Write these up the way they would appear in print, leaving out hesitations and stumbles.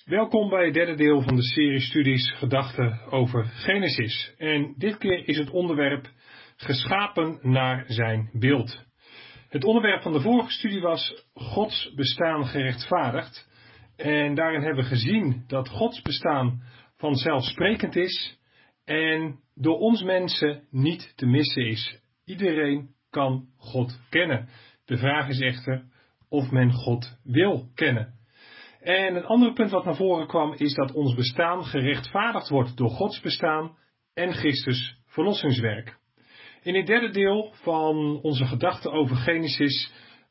Welkom bij het derde deel van de serie studies Gedachten over Genesis. En dit keer is het onderwerp geschapen naar zijn beeld. Het onderwerp van de vorige studie was Gods bestaan gerechtvaardigd. En daarin hebben we gezien dat Gods bestaan vanzelfsprekend is en door ons mensen niet te missen is. Iedereen kan God kennen. De vraag is echter of men God wil kennen. En het andere punt wat naar voren kwam is dat ons bestaan gerechtvaardigd wordt door Gods bestaan en Christus verlossingswerk. In het derde deel van onze gedachten over Genesis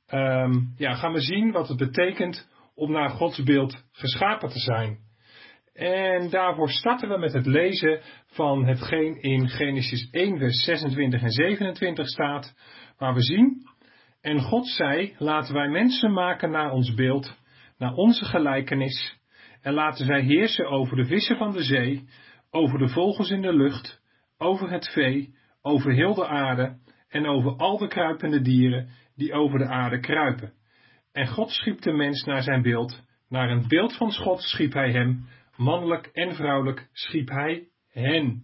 gaan we zien wat het betekent om naar Gods beeld geschapen te zijn. En daarvoor starten we met het lezen van hetgeen in Genesis 1 vers 26 en 27 staat, waar we zien: En God zei, laten wij mensen maken naar ons beeld, naar onze gelijkenis, en laten zij heersen over de vissen van de zee, over de vogels in de lucht, over het vee, over heel de aarde en over al de kruipende dieren die over de aarde kruipen. En God schiep de mens naar zijn beeld, naar een beeld van God schiep hij hem, mannelijk en vrouwelijk schiep hij hen.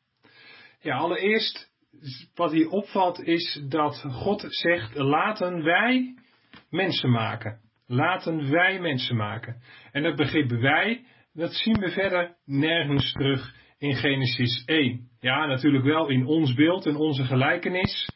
Ja, allereerst wat hier opvalt is dat God zegt, laten wij mensen maken. Laten wij mensen maken. En dat begrip wij, dat zien we verder nergens terug in Genesis 1. Ja, natuurlijk wel in ons beeld en onze gelijkenis.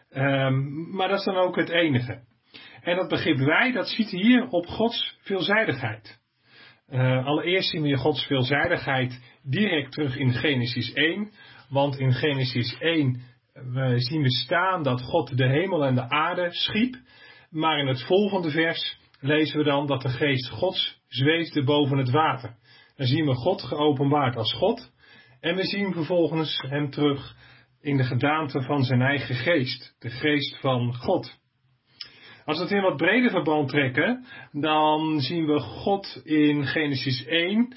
Maar dat is dan ook het enige. En dat begrip wij, dat ziet hier op Gods veelzijdigheid. Allereerst zien we Gods veelzijdigheid direct terug in Genesis 1. Want in Genesis 1 zien we staan dat God de hemel en de aarde schiep. Maar in het volgende vers lezen we dan dat de geest Gods zweefde boven het water. Dan zien we God geopenbaard als God. En we zien vervolgens hem terug in de gedaante van zijn eigen geest. De geest van God. Als we het in wat breder verband trekken, dan zien we God in Genesis 1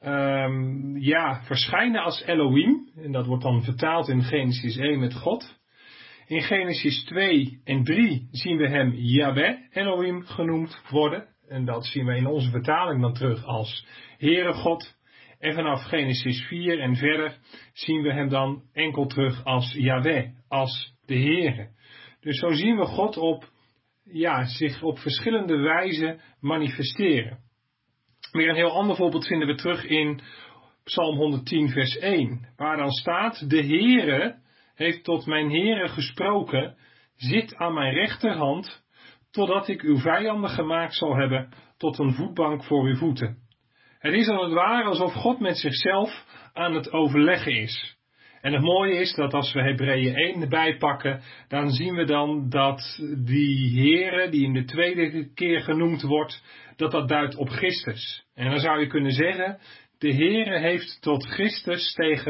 verschijnen als Elohim. En dat wordt dan vertaald in Genesis 1 met God. In Genesis 2 en 3 zien we hem Yahweh, Elohim genoemd worden. En dat zien we in onze vertaling dan terug als Heere God. En vanaf Genesis 4 en verder zien we hem dan enkel terug als Yahweh, als de Heere. Dus zo zien we God zich op verschillende wijzen manifesteren. Weer een heel ander voorbeeld vinden we terug in Psalm 110 vers 1. Waar dan staat, de Heere heeft tot mijn Heere gesproken, zit aan mijn rechterhand, totdat ik uw vijanden gemaakt zal hebben tot een voetbank voor uw voeten. Het is als het ware alsof God met zichzelf aan het overleggen is. En het mooie is dat als we Hebreeën 1 erbij pakken, dan zien we dan dat die Heere, die in de tweede keer genoemd wordt, dat duidt op Christus. En dan zou je kunnen zeggen, de Heere heeft tot Christus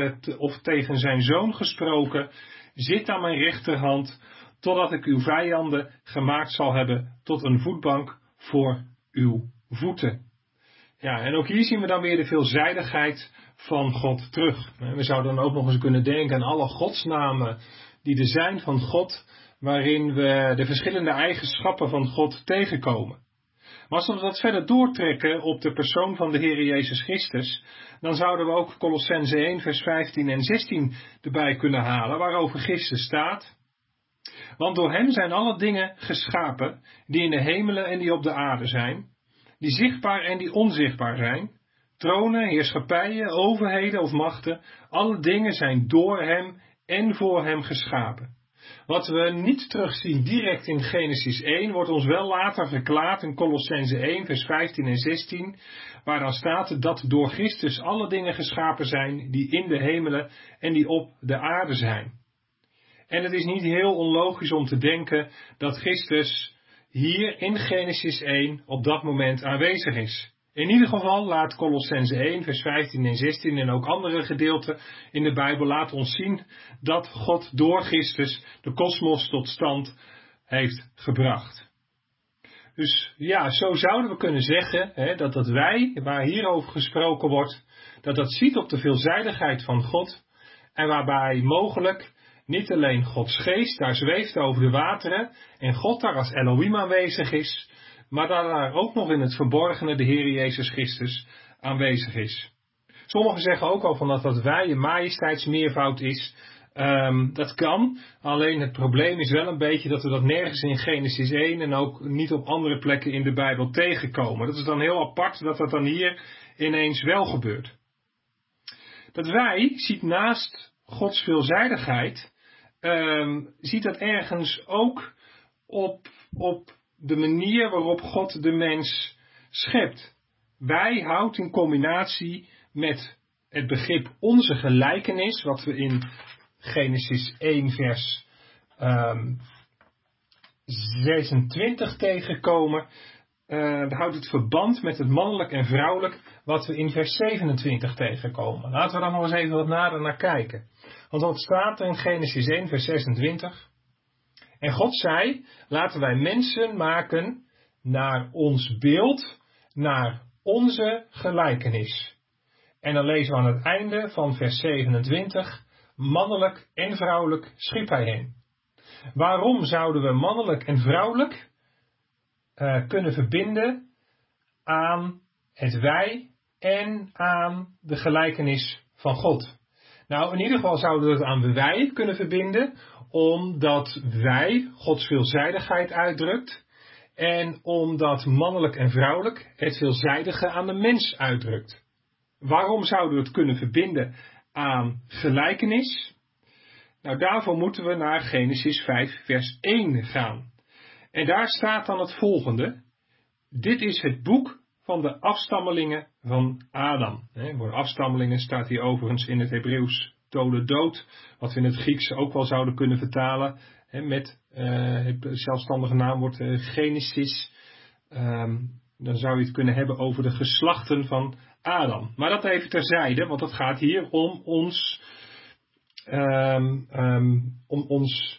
tegen zijn Zoon gesproken, zit aan mijn rechterhand, totdat ik uw vijanden gemaakt zal hebben tot een voetbank voor uw voeten. Ja, en ook hier zien we dan weer de veelzijdigheid van God terug. We zouden dan ook nog eens kunnen denken aan alle godsnamen die er zijn van God, waarin we de verschillende eigenschappen van God tegenkomen. Maar als we dat verder doortrekken op de persoon van de Heer Jezus Christus, dan zouden we ook Kolossenzen 1 vers 15 en 16 erbij kunnen halen, waarover Christus staat. Want door hem zijn alle dingen geschapen, die in de hemelen en die op de aarde zijn, die zichtbaar en die onzichtbaar zijn, tronen, heerschappijen, overheden of machten, alle dingen zijn door hem en voor hem geschapen. Wat we niet terugzien direct in Genesis 1, wordt ons wel later verklaard in Kolossenzen 1 vers 15 en 16, waar dan staat dat door Christus alle dingen geschapen zijn die in de hemelen en die op de aarde zijn. En het is niet heel onlogisch om te denken dat Christus hier in Genesis 1 op dat moment aanwezig is. In ieder geval laat Kolossenzen 1 vers 15 en 16 en ook andere gedeelten in de Bijbel laten ons zien dat God door Christus de kosmos tot stand heeft gebracht. Dus ja, zo zouden we kunnen zeggen dat wij, waar hierover gesproken wordt, dat ziet op de veelzijdigheid van God en waarbij mogelijk niet alleen Gods geest daar zweeft over de wateren en God daar als Elohim aanwezig is, maar dat daar ook nog in het verborgene de Heer Jezus Christus aanwezig is. Sommigen zeggen ook al van dat wij een majesteitsmeervoud is. Dat kan, alleen het probleem is wel een beetje dat we dat nergens in Genesis 1 en ook niet op andere plekken in de Bijbel tegenkomen. Dat is dan heel apart dat dat dan hier ineens wel gebeurt. Dat wij ziet naast Gods veelzijdigheid, ziet dat ergens ook op de manier waarop God de mens schept. Wij houdt in combinatie met het begrip onze gelijkenis, wat we in Genesis 1 vers 26 tegenkomen, houdt het verband met het mannelijk en vrouwelijk, wat we in vers 27 tegenkomen. Laten we dan nog eens even wat nader naar kijken. Want wat staat er in Genesis 1 vers 26? En God zei, laten wij mensen maken naar ons beeld, naar onze gelijkenis. En dan lezen we aan het einde van vers 27, mannelijk en vrouwelijk schiep hij hen. Waarom zouden we mannelijk en vrouwelijk kunnen verbinden aan het wij en aan de gelijkenis van God? Nou, in ieder geval zouden we het aan de wij kunnen verbinden, omdat wij Gods veelzijdigheid uitdrukt en omdat mannelijk en vrouwelijk het veelzijdige aan de mens uitdrukt. Waarom zouden we het kunnen verbinden aan gelijkenis? Nou, daarvoor moeten we naar Genesis 5 vers 1 gaan. En daar staat dan het volgende. Dit is het boek van de afstammelingen van Adam. Voor afstammelingen staat hier overigens in het Hebreeuws Toledot, wat we in het Grieks ook wel zouden kunnen vertalen met het zelfstandige naamwoord Genesis. Dan zou je het kunnen hebben over de geslachten van Adam. Maar dat even terzijde, want het gaat hier om ons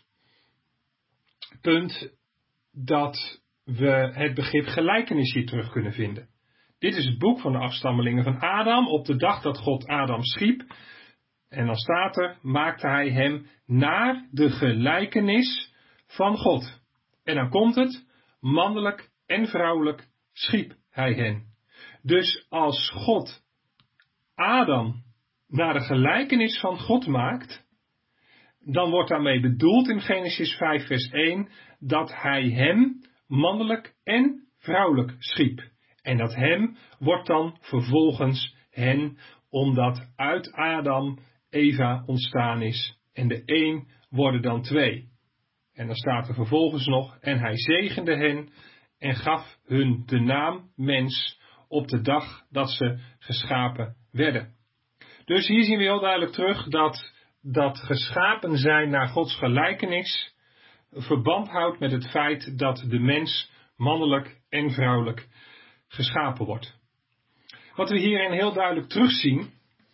punt dat we het begrip gelijkenis hier terug kunnen vinden. Dit is het boek van de afstammelingen van Adam op de dag dat God Adam schiep. En dan staat er, maakte hij hem naar de gelijkenis van God. En dan komt het, mannelijk en vrouwelijk schiep hij hen. Dus als God Adam naar de gelijkenis van God maakt, dan wordt daarmee bedoeld in Genesis 5 vers 1 dat hij hem mannelijk en vrouwelijk schiep. En dat hem wordt dan vervolgens hen, omdat uit Adam Eva ontstaan is. En de een worden dan twee. En dan staat er vervolgens nog, en hij zegende hen en gaf hun de naam mens op de dag dat ze geschapen werden. Dus hier zien we heel duidelijk terug dat geschapen zijn naar Gods gelijkenis verband houdt met het feit dat de mens mannelijk en vrouwelijk geschapen wordt. Wat we hierin heel duidelijk terugzien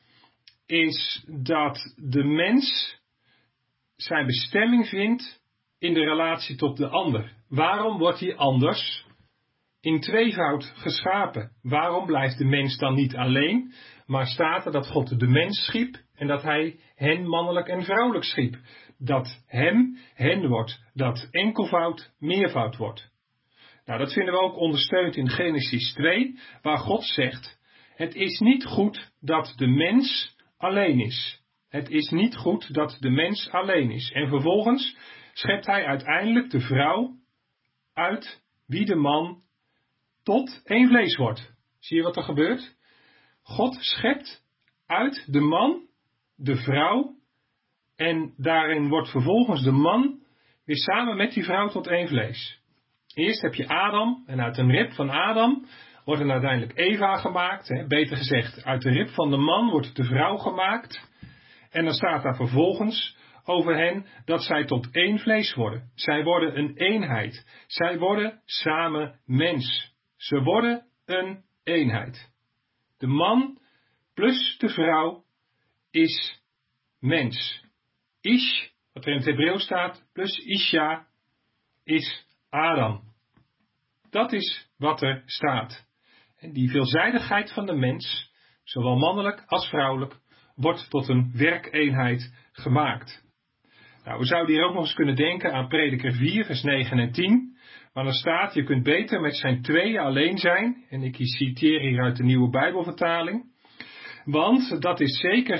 is dat de mens zijn bestemming vindt in de relatie tot de ander. Waarom wordt hij anders in tweevoud geschapen? Waarom blijft de mens dan niet alleen, maar staat er dat God de mens schiep en dat hij hen mannelijk en vrouwelijk schiep? Dat hem hen wordt, dat enkelvoud meervoud wordt. Nou, dat vinden we ook ondersteund in Genesis 2, waar God zegt, het is niet goed dat de mens alleen is. Het is niet goed dat de mens alleen is. En vervolgens schept hij uiteindelijk de vrouw uit wie de man tot één vlees wordt. Zie je wat er gebeurt? God schept uit de man de vrouw en daarin wordt vervolgens de man weer samen met die vrouw tot één vlees. Eerst heb je Adam en uit een rib van Adam wordt er uiteindelijk Eva gemaakt. Beter gezegd, uit de rib van de man wordt de vrouw gemaakt. En dan staat daar vervolgens over hen dat zij tot één vlees worden. Zij worden een eenheid. Zij worden samen mens. Ze worden een eenheid. De man plus de vrouw is mens. Ish, wat er in het Hebreeuws staat, plus Isha is Adam. Dat is wat er staat. En die veelzijdigheid van de mens, zowel mannelijk als vrouwelijk, wordt tot een werkeenheid gemaakt. Nou, we zouden hier ook nog eens kunnen denken aan Prediker 4, vers 9 en 10, Maar dan staat, je kunt beter met zijn tweeën alleen zijn. En ik citeer hier uit de Nieuwe Bijbelvertaling. Want dat is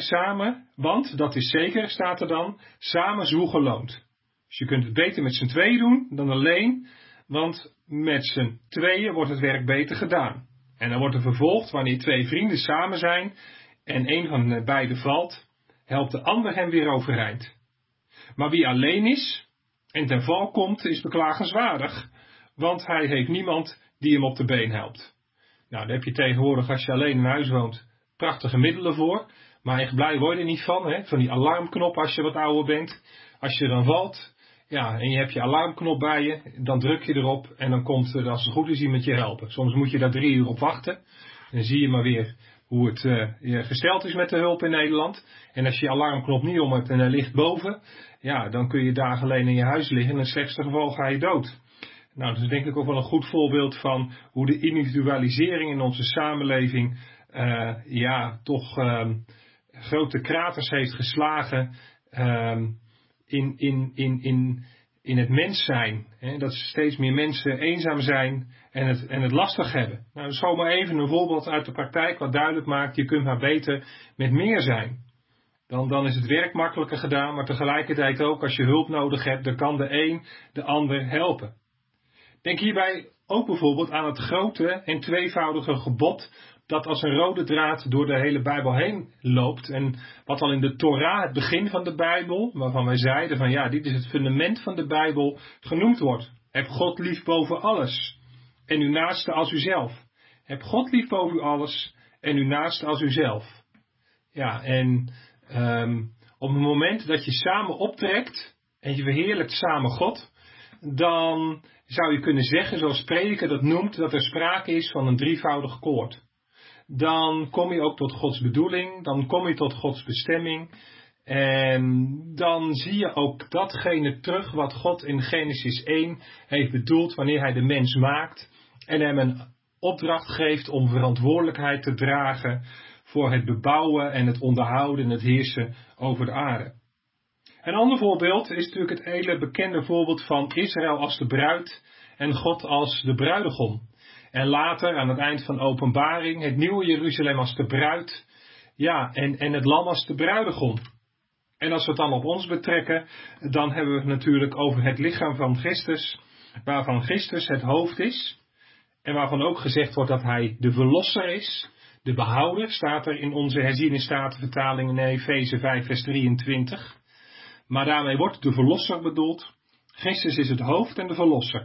zeker, staat er dan, samen zwoegen loont. Dus je kunt het beter met z'n tweeën doen dan alleen, want met z'n tweeën wordt het werk beter gedaan. En dan wordt er vervolgd, wanneer twee vrienden samen zijn en een van beiden valt, helpt de ander hem weer overeind. Maar wie alleen is en ten val komt, is beklagenswaardig, want hij heeft niemand die hem op de been helpt. Nou, daar heb je tegenwoordig, als je alleen in huis woont, prachtige middelen voor. Maar echt blij word je er niet van, hè? Van die alarmknop als je wat ouder bent. Als je dan valt, ja, en je hebt je alarmknop bij je, dan druk je erop en dan komt er, als het goed is, iemand je helpen. Soms moet je daar 3 uur op wachten. Dan zie je maar weer hoe het gesteld is met de hulp in Nederland. En als je je alarmknop niet om hebt en hij ligt boven, ja, dan kun je dagen alleen in je huis liggen en in het slechtste geval ga je dood. Nou, dat is denk ik ook wel een goed voorbeeld van hoe de individualisering in onze samenleving toch grote kraters heeft geslagen in het mens zijn. Hè? Dat steeds meer mensen eenzaam zijn en het lastig hebben. Nou, dat is gewoon maar even een voorbeeld uit de praktijk wat duidelijk maakt, je kunt maar beter met meer zijn. Dan is het werk makkelijker gedaan, maar tegelijkertijd ook als je hulp nodig hebt, dan kan de een de ander helpen. Denk hierbij ook bijvoorbeeld aan het grote en tweevoudige gebod dat als een rode draad door de hele Bijbel heen loopt. En wat al in de Torah, het begin van de Bijbel, waarvan wij zeiden van ja, dit is het fundament van de Bijbel, genoemd wordt. Heb God lief boven alles en uw naaste als uzelf. Heb God lief boven alles en uw naaste als uzelf. Ja, en op het moment dat je samen optrekt en je verheerlijkt samen God, dan zou je kunnen zeggen, zoals Prediker dat noemt, dat er sprake is van een drievoudig koord. Dan kom je ook tot Gods bedoeling, dan kom je tot Gods bestemming. En dan zie je ook datgene terug wat God in Genesis 1 heeft bedoeld wanneer hij de mens maakt. En hem een opdracht geeft om verantwoordelijkheid te dragen voor het bebouwen en het onderhouden en het heersen over de aarde. Een ander voorbeeld is natuurlijk het hele bekende voorbeeld van Israël als de bruid en God als de bruidegom. En later, aan het eind van Openbaring, het nieuwe Jeruzalem als de bruid, ja, en het lam als de bruidegom. En als we het dan op ons betrekken, dan hebben we het natuurlijk over het lichaam van Christus, waarvan Christus het hoofd is. En waarvan ook gezegd wordt dat hij de verlosser is, de behouder, staat er in onze herziene statenvertaling in Efeze 5 vers 23. Maar daarmee wordt de verlosser bedoeld. Christus is het hoofd en de verlosser.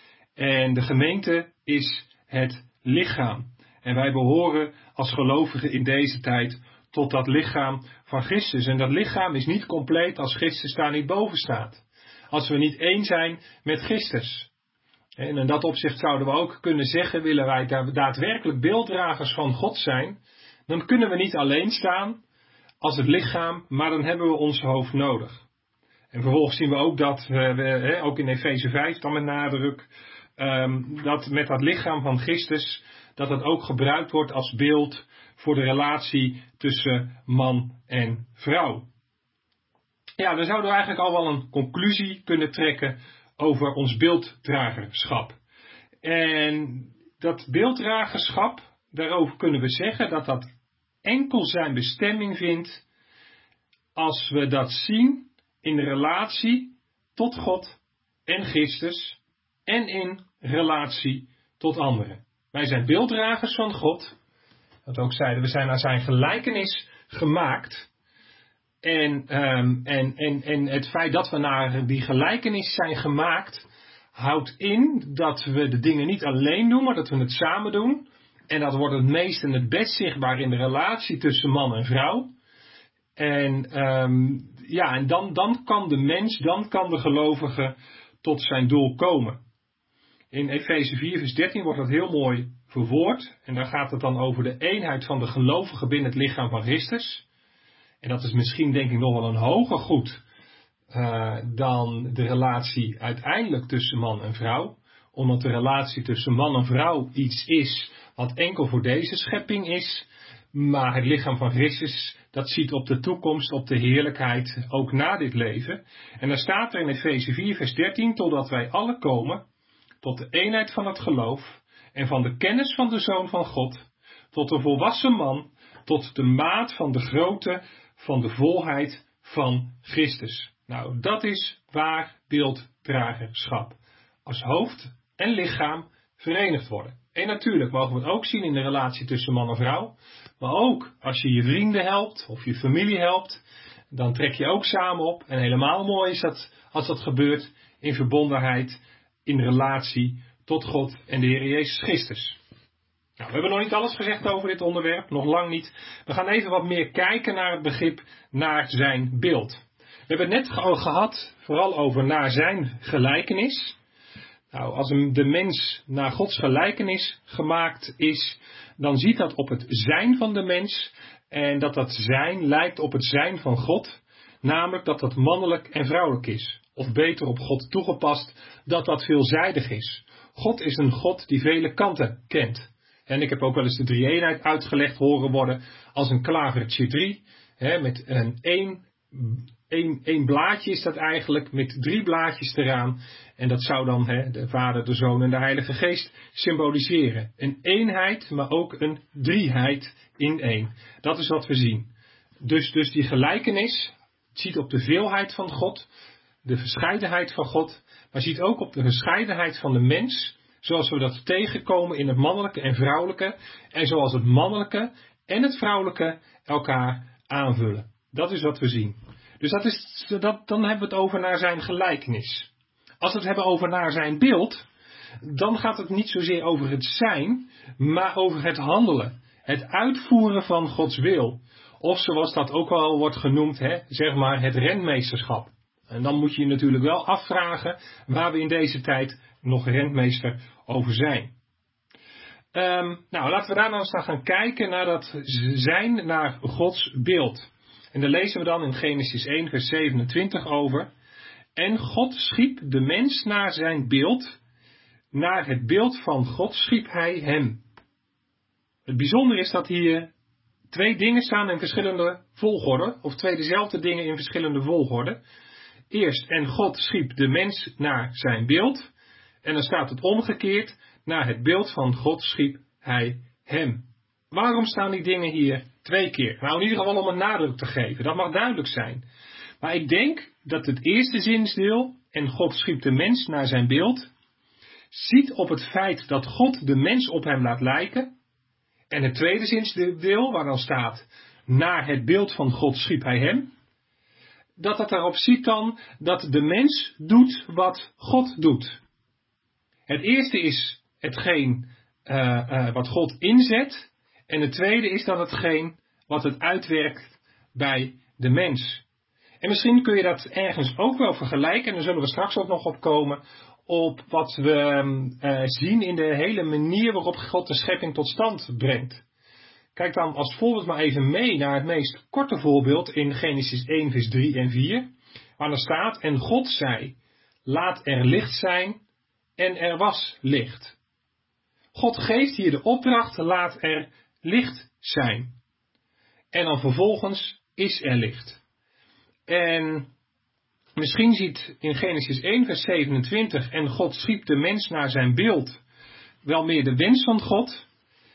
En de gemeente is het lichaam. En wij behoren als gelovigen in deze tijd tot dat lichaam van Christus. En dat lichaam is niet compleet als Christus daar niet boven staat. Als we niet één zijn met Christus. En in dat opzicht zouden we ook kunnen zeggen, willen wij daadwerkelijk beelddragers van God zijn, dan kunnen we niet alleen staan als het lichaam, maar dan hebben we ons hoofd nodig. En vervolgens zien we ook dat, ook in Efeze 5 dan met nadruk, dat met dat lichaam van Christus, dat het ook gebruikt wordt als beeld voor de relatie tussen man en vrouw. Ja, dan zouden we eigenlijk al wel een conclusie kunnen trekken over ons beelddragerschap. En dat beelddragerschap, daarover kunnen we zeggen dat dat enkel zijn bestemming vindt als we dat zien in de relatie tot God en Christus en in relatie tot anderen. Wij zijn beelddragers van God. Dat ook zeiden, we zijn naar zijn gelijkenis gemaakt. En het feit dat we naar die gelijkenis zijn gemaakt, houdt in dat we de dingen niet alleen doen, maar dat we het samen doen. En dat wordt het meest en het best zichtbaar in de relatie tussen man en vrouw. En dan kan de mens, dan kan de gelovige tot zijn doel komen. In Efeze 4 vers 13 wordt dat heel mooi verwoord. En daar gaat het dan over de eenheid van de gelovigen binnen het lichaam van Christus. En dat is misschien denk ik nog wel een hoger goed dan de relatie uiteindelijk tussen man en vrouw. Omdat de relatie tussen man en vrouw iets is wat enkel voor deze schepping is. Maar het lichaam van Christus, dat ziet op de toekomst, op de heerlijkheid, ook na dit leven. En dan staat er in Efeze 4 vers 13, totdat wij alle komen tot de eenheid van het geloof en van de kennis van de Zoon van God, tot een volwassen man, tot de maat van de grootte van de volheid van Christus. Nou, dat is waar beelddragerschap. Als hoofd en lichaam verenigd worden. En natuurlijk mogen we het ook zien in de relatie tussen man en vrouw. Maar ook als je je vrienden helpt of je familie helpt, dan trek je ook samen op. En helemaal mooi is dat als dat gebeurt in verbondenheid, in relatie tot God en de Heer Jezus Christus. Nou, we hebben nog niet alles gezegd over dit onderwerp, nog lang niet. We gaan even wat meer kijken naar het begrip naar zijn beeld. We hebben het net al gehad, vooral over naar zijn gelijkenis. Nou, als de mens naar Gods gelijkenis gemaakt is, dan ziet dat op het zijn van de mens. En dat zijn lijkt op het zijn van God. Namelijk dat dat mannelijk en vrouwelijk is. Of beter op God toegepast, dat veelzijdig is. God is een God die vele kanten kent. En ik heb ook wel eens de drie-eenheid uitgelegd horen worden als een klavertje 3. Met één blaadje is dat eigenlijk, met 3 blaadjes eraan. En dat zou dan de Vader, de Zoon en de Heilige Geest symboliseren. Een eenheid, maar ook een drieheid in één. Dat is wat we zien. Dus die gelijkenis ziet op de veelheid van God, de verscheidenheid van God, maar ziet ook op de verscheidenheid van de mens, zoals we dat tegenkomen in het mannelijke en vrouwelijke, en zoals het mannelijke en het vrouwelijke elkaar aanvullen. Dat is wat we zien. Dus dan hebben we het over naar zijn gelijkenis. Als we het hebben over naar zijn beeld, dan gaat het niet zozeer over het zijn, maar over het handelen. Het uitvoeren van Gods wil. Of zoals dat ook wel wordt genoemd, zeg maar het rentmeesterschap. En dan moet je je natuurlijk wel afvragen waar we in deze tijd nog rentmeester over zijn. Nou, laten we daar nou eens naar gaan kijken naar dat zijn naar Gods beeld. En daar lezen we dan in Genesis 1 vers 27 over. En God schiep de mens naar zijn beeld. Naar het beeld van God schiep hij hem. Het bijzondere is dat hier 2 dingen staan in verschillende volgorde. Of 2 dezelfde dingen in verschillende volgorde. Eerst, en God schiep de mens naar zijn beeld. En dan staat het omgekeerd. Naar het beeld van God schiep hij hem. Waarom staan die dingen hier 2 keer? Nou, in ieder geval om een nadruk te geven. Dat mag duidelijk zijn. Maar ik denk dat het eerste zinsdeel, en God schiep de mens naar zijn beeld, ziet op het feit dat God de mens op hem laat lijken. En het tweede zinsdeel, waar dan staat, naar het beeld van God schiep hij hem, dat daarop ziet dan dat de mens doet wat God doet. Het eerste is hetgeen wat God inzet. En het tweede is dan hetgeen wat het uitwerkt bij de mens. En misschien kun je dat ergens ook wel vergelijken. En daar zullen we straks ook nog op komen. Op wat we zien in de hele manier waarop God de schepping tot stand brengt. Kijk dan als voorbeeld maar even mee naar het meest korte voorbeeld in Genesis 1 vers 3 en 4. Waar er staat, en God zei, laat er licht zijn en er was licht. God geeft hier de opdracht, laat er licht zijn. En dan vervolgens is er licht. En misschien ziet in Genesis 1 vers 27, en God schiep de mens naar zijn beeld, wel meer de wens van God.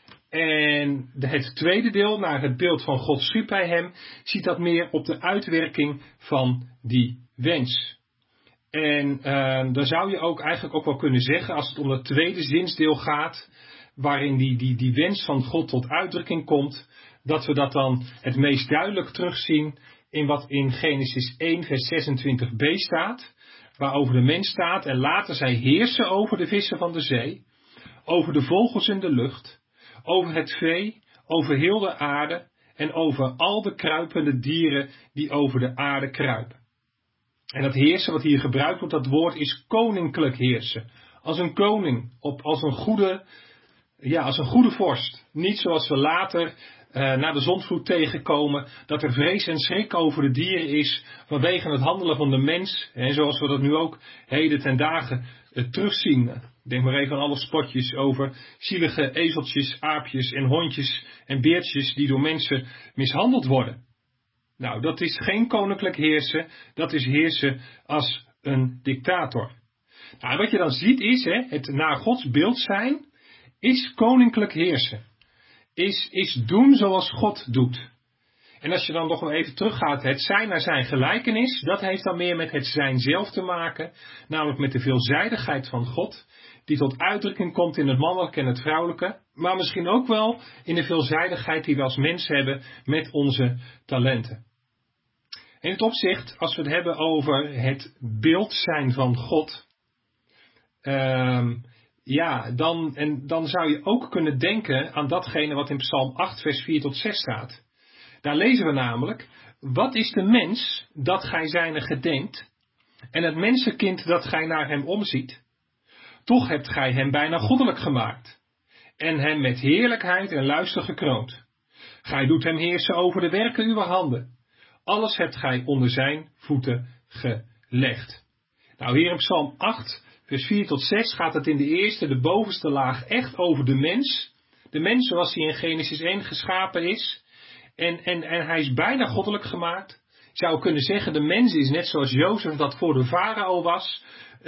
En het tweede deel, naar het beeld van God schiep hij hem, ziet dat meer op de uitwerking van die wens. En dan zou je ook eigenlijk ook wel kunnen zeggen, als het om het tweede zinsdeel gaat, waarin die wens van God tot uitdrukking komt, dat we dat dan het meest duidelijk terugzien in wat in Genesis 1 vers 26b staat, waarover de mens staat, en laten zij heersen over de vissen van de zee, over de vogels in de lucht, over het vee, over heel de aarde en over al de kruipende dieren die over de aarde kruipen. En dat heersen wat hier gebruikt wordt, dat woord is koninklijk heersen. Als een koning, als een goede vorst. Niet zoals we later na de zondvloed tegenkomen, dat er vrees en schrik over de dieren is vanwege het handelen van de mens. En zoals we dat nu ook heden ten dagen terugzien. Denk maar even aan alle spotjes over zielige ezeltjes, aapjes en hondjes en beertjes die door mensen mishandeld worden. Nou, dat is geen koninklijk heersen, dat is heersen als een dictator. Nou, wat je dan ziet is, het naar Gods beeld zijn, is koninklijk heersen. Is doen zoals God doet. En als je dan nog wel even teruggaat, het zijn naar zijn gelijkenis, dat heeft dan meer met het zijn zelf te maken. Namelijk met de veelzijdigheid van God, die tot uitdrukking komt in het mannelijke en het vrouwelijke. Maar misschien ook wel in de veelzijdigheid die we als mens hebben met onze talenten. In het opzicht, als we het hebben over het beeld zijn van God, dan zou je ook kunnen denken aan datgene wat in Psalm 8 vers 4 tot 6 staat. Daar lezen we namelijk, wat is de mens dat gij zijne gedenkt en het mensenkind dat gij naar hem omziet? Toch hebt gij hem bijna goddelijk gemaakt en hem met heerlijkheid en luister gekroond. Gij doet hem heersen over de werken uw handen. Alles hebt gij onder zijn voeten gelegd. Nou, hier in Psalm 8 vers 4 tot 6 gaat het in de eerste, de bovenste laag, echt over de mens. De mens zoals hij in Genesis 1 geschapen is. En hij is bijna goddelijk gemaakt. Je zou kunnen zeggen, de mens is net zoals Jozef dat voor de farao was.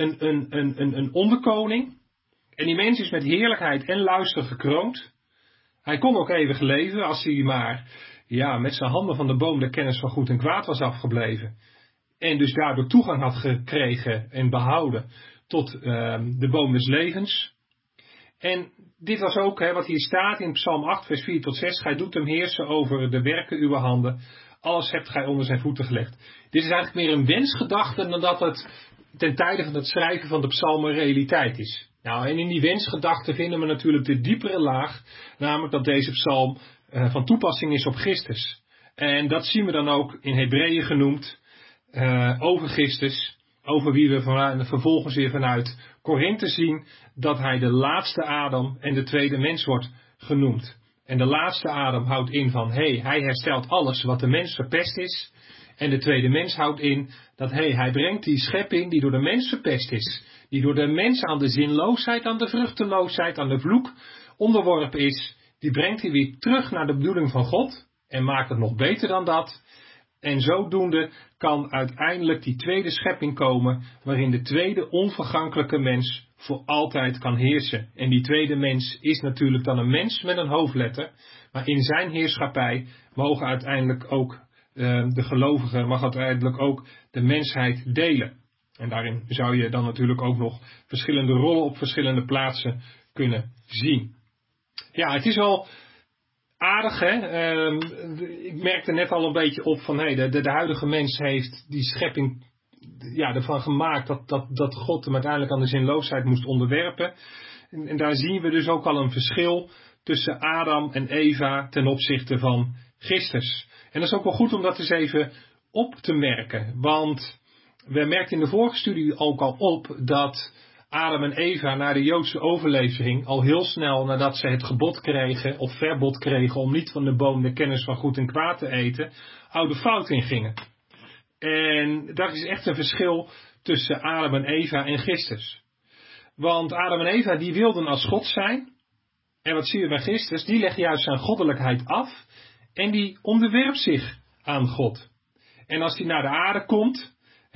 Een onderkoning. En die mens is met heerlijkheid en luister gekroond. Hij kon ook eeuwig leven als hij maar met zijn handen van de boom de kennis van goed en kwaad was afgebleven. En dus daardoor toegang had gekregen en behouden tot de boom des levens. En dit was ook wat hier staat in Psalm 8 vers 4 tot 6. Gij doet hem heersen over de werken uw handen. Alles hebt gij onder zijn voeten gelegd. Dit is eigenlijk meer een wensgedachte dan dat het ten tijde van het schrijven van de psalmen realiteit is. Nou, en in die wensgedachte vinden we natuurlijk de diepere laag. Namelijk dat deze psalm van toepassing is op Christus. En dat zien we dan ook in Hebreeën genoemd. Over Christus. Over wie we vervolgens weer vanuit Korinthe zien dat hij de laatste Adam en de tweede mens wordt genoemd. En de laatste Adam houdt in van, hij herstelt alles wat de mens verpest is. En de tweede mens houdt in dat hij brengt die schepping die door de mens verpest is. Die door de mens aan de zinloosheid, aan de vruchteloosheid, aan de vloek onderworpen is. Die brengt hij weer terug naar de bedoeling van God. En maakt het nog beter dan dat. En zodoende kan uiteindelijk die tweede schepping komen, waarin de tweede onvergankelijke mens voor altijd kan heersen. En die tweede mens is natuurlijk dan een mens met een hoofdletter, maar in zijn heerschappij mogen uiteindelijk ook de gelovigen, mag uiteindelijk ook de mensheid delen. En daarin zou je dan natuurlijk ook nog verschillende rollen op verschillende plaatsen kunnen zien. Ja, het is al aardig, ik merkte net al een beetje op van de huidige mens heeft die schepping ervan gemaakt dat God hem uiteindelijk aan de zinloosheid moest onderwerpen. En daar zien we dus ook al een verschil tussen Adam en Eva ten opzichte van Christus. En dat is ook wel goed om dat eens even op te merken. Want we merkten in de vorige studie ook al op dat Adam en Eva na de Joodse overlevering al heel snel nadat ze het gebod kregen of verbod kregen om niet van de boom de kennis van goed en kwaad te eten, oude fout ingingen. En dat is echt een verschil tussen Adam en Eva en Christus. Want Adam en Eva die wilden als God zijn. En wat zien we bij Christus? Die legt juist zijn goddelijkheid af. En die onderwerpt zich aan God. En als hij naar de aarde komt,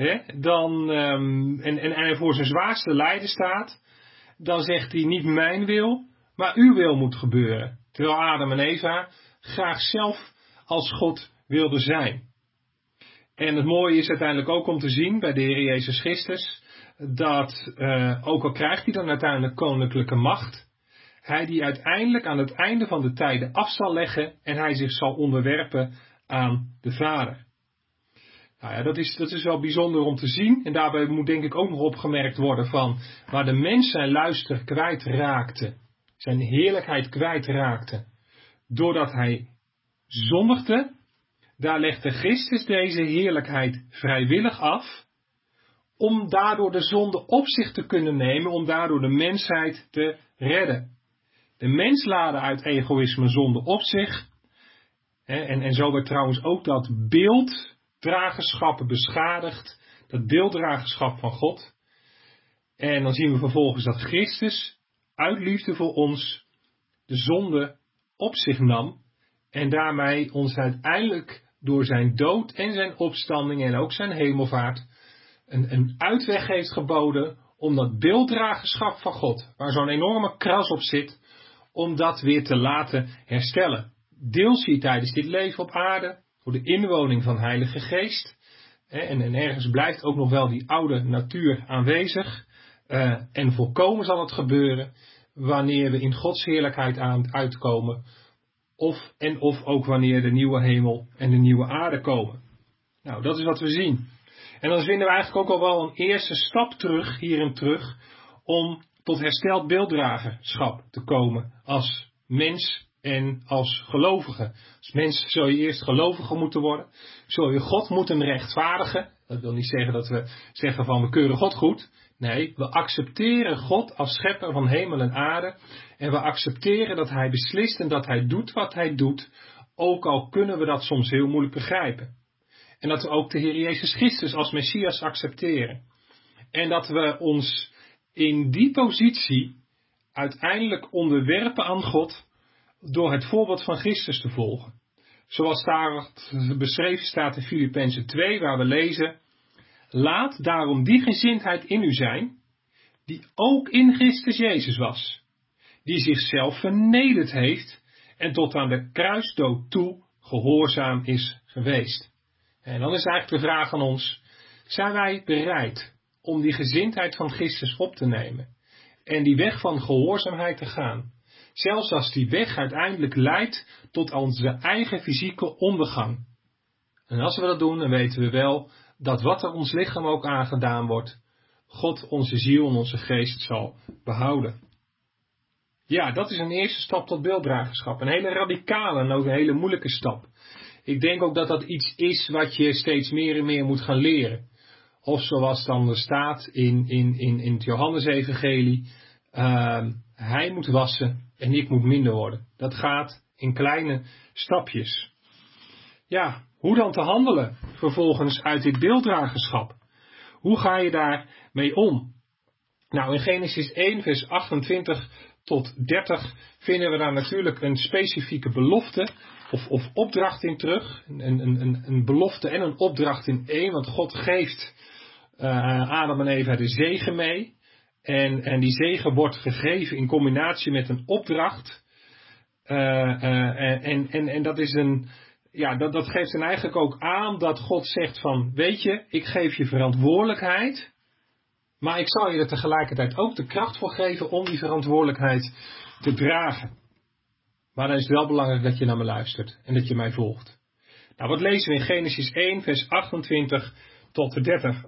en hij voor zijn zwaarste lijden staat, dan zegt hij niet mijn wil, maar uw wil moet gebeuren. Terwijl Adam en Eva graag zelf als God wilden zijn. En het mooie is uiteindelijk ook om te zien bij de Heer Jezus Christus, dat ook al krijgt hij dan uiteindelijk koninklijke macht, hij die uiteindelijk aan het einde van de tijden af zal leggen en hij zich zal onderwerpen aan de Vader. Nou ja, dat is wel bijzonder om te zien. En daarbij moet denk ik ook nog opgemerkt worden van waar de mens zijn luister kwijtraakte, zijn heerlijkheid kwijtraakte, doordat hij zondigde, daar legde Christus deze heerlijkheid vrijwillig af, om daardoor de zonde op zich te kunnen nemen, om daardoor de mensheid te redden. De mens laadde uit egoïsme zonde op zich. En zo werd trouwens ook dat beelddragerschap beschadigd. Dat beelddragerschap van God. En dan zien we vervolgens dat Christus uit liefde voor ons de zonde op zich nam. En daarmee ons uiteindelijk door zijn dood en zijn opstanding en ook zijn hemelvaart een uitweg heeft geboden om dat beelddragerschap van God, waar zo'n enorme kras op zit, om dat weer te laten herstellen. Deels hier tijdens dit leven op aarde, door de inwoning van Heilige Geest. En ergens blijft ook nog wel die oude natuur aanwezig. En volkomen zal het gebeuren wanneer we in Gods heerlijkheid uitkomen. Of ook wanneer de nieuwe hemel en de nieuwe aarde komen. Nou, dat is wat we zien. En dan vinden we eigenlijk ook al wel een eerste stap hierin terug om tot hersteld beelddragerschap te komen als mens en als gelovige. Als mens zul je eerst gelovige moeten worden. Zul je God moeten rechtvaardigen. Dat wil niet zeggen dat we zeggen van we keuren God goed. Nee, we accepteren God als schepper van hemel en aarde. En we accepteren dat hij beslist en dat hij doet wat hij doet. Ook al kunnen we dat soms heel moeilijk begrijpen. En dat we ook de Heer Jezus Christus als Messias accepteren. En dat we ons in die positie uiteindelijk onderwerpen aan God door het voorbeeld van Christus te volgen. Zoals daar beschreven staat in Filippenzen 2, waar we lezen: laat daarom die gezindheid in u zijn, die ook in Christus Jezus was, die zichzelf vernederd heeft en tot aan de kruisdood toe gehoorzaam is geweest. En dan is eigenlijk de vraag aan ons: zijn wij bereid om die gezindheid van Christus op te nemen en die weg van gehoorzaamheid te gaan? Zelfs als die weg uiteindelijk leidt tot onze eigen fysieke ondergang. En als we dat doen, dan weten we wel dat wat er ons lichaam ook aangedaan wordt, God onze ziel en onze geest zal behouden. Ja, dat is een eerste stap tot beelddragerschap. Een hele radicale en ook een hele moeilijke stap. Ik denk ook dat dat iets is wat je steeds meer en meer moet gaan leren. Of zoals dan er staat in het Johannesevangelie, hij moet wassen en ik moet minder worden. Dat gaat in kleine stapjes. Ja, hoe dan te handelen vervolgens uit dit beelddragerschap? Hoe ga je daarmee om? Nou, in Genesis 1 vers 28 tot 30 vinden we daar natuurlijk een specifieke belofte of opdracht in terug. Een belofte en een opdracht in één, want God geeft Adam en Eva de zegen mee. En die zegen wordt gegeven in combinatie met een opdracht. En dat is dat geeft dan eigenlijk ook aan dat God zegt van, weet je, ik geef je verantwoordelijkheid, maar ik zal je er tegelijkertijd ook de kracht voor geven om die verantwoordelijkheid te dragen. Maar dan is het wel belangrijk dat je naar me luistert en dat je mij volgt. Nou, wat lezen we in Genesis 1 vers 28 tot 30?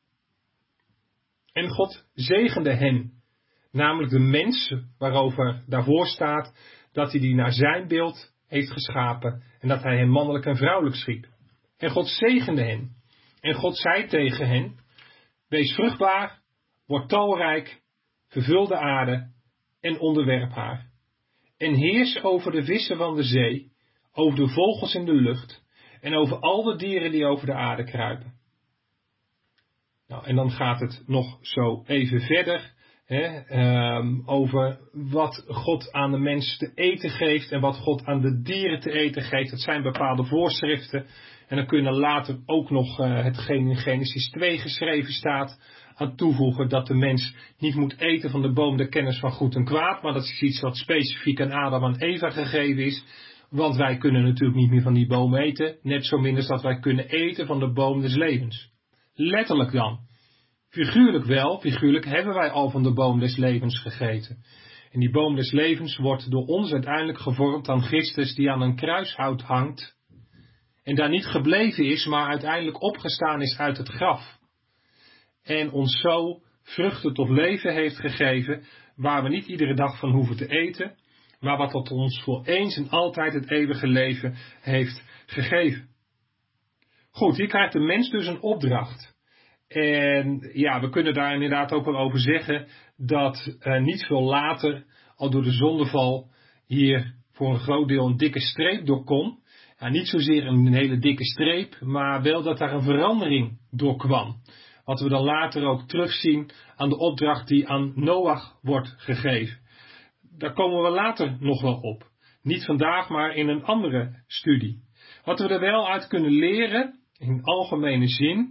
En God zegende hen, namelijk de mens waarover daarvoor staat dat hij die naar zijn beeld heeft geschapen en dat hij hen mannelijk en vrouwelijk schiep. En God zegende hen. En God zei tegen hen: wees vruchtbaar, word talrijk, vervul de aarde en onderwerp haar. En heers over de vissen van de zee, over de vogels in de lucht en over al de dieren die over de aarde kruipen. Nou, en dan gaat het nog zo even verder over wat God aan de mens te eten geeft en wat God aan de dieren te eten geeft. Dat zijn bepaalde voorschriften. En dan kunnen later ook nog hetgeen in Genesis 2 geschreven staat aan toevoegen, dat de mens niet moet eten van de boom der kennis van goed en kwaad. Maar dat is iets wat specifiek aan Adam en Eva gegeven is. Want wij kunnen natuurlijk niet meer van die boom eten. Net zo min als dat wij kunnen eten van de boom des levens. Letterlijk dan. Figuurlijk wel, figuurlijk hebben wij al van de boom des levens gegeten. En die boom des levens wordt door ons uiteindelijk gevormd aan Christus die aan een kruishout hangt. En daar niet gebleven is, maar uiteindelijk opgestaan is uit het graf. En ons zo vruchten tot leven heeft gegeven, waar we niet iedere dag van hoeven te eten, maar wat tot ons voor eens en altijd het eeuwige leven heeft gegeven. Goed, hier krijgt de mens dus een opdracht. En ja, we kunnen daar inderdaad ook wel over zeggen dat niet veel later, al door de zondeval, hier voor een groot deel een dikke streep door kon. Ja, niet zozeer een hele dikke streep, maar wel dat daar een verandering door kwam. Wat we dan later ook terugzien aan de opdracht die aan Noach wordt gegeven. Daar komen we later nog wel op. Niet vandaag, maar in een andere studie. Wat we er wel uit kunnen leren, in algemene zin,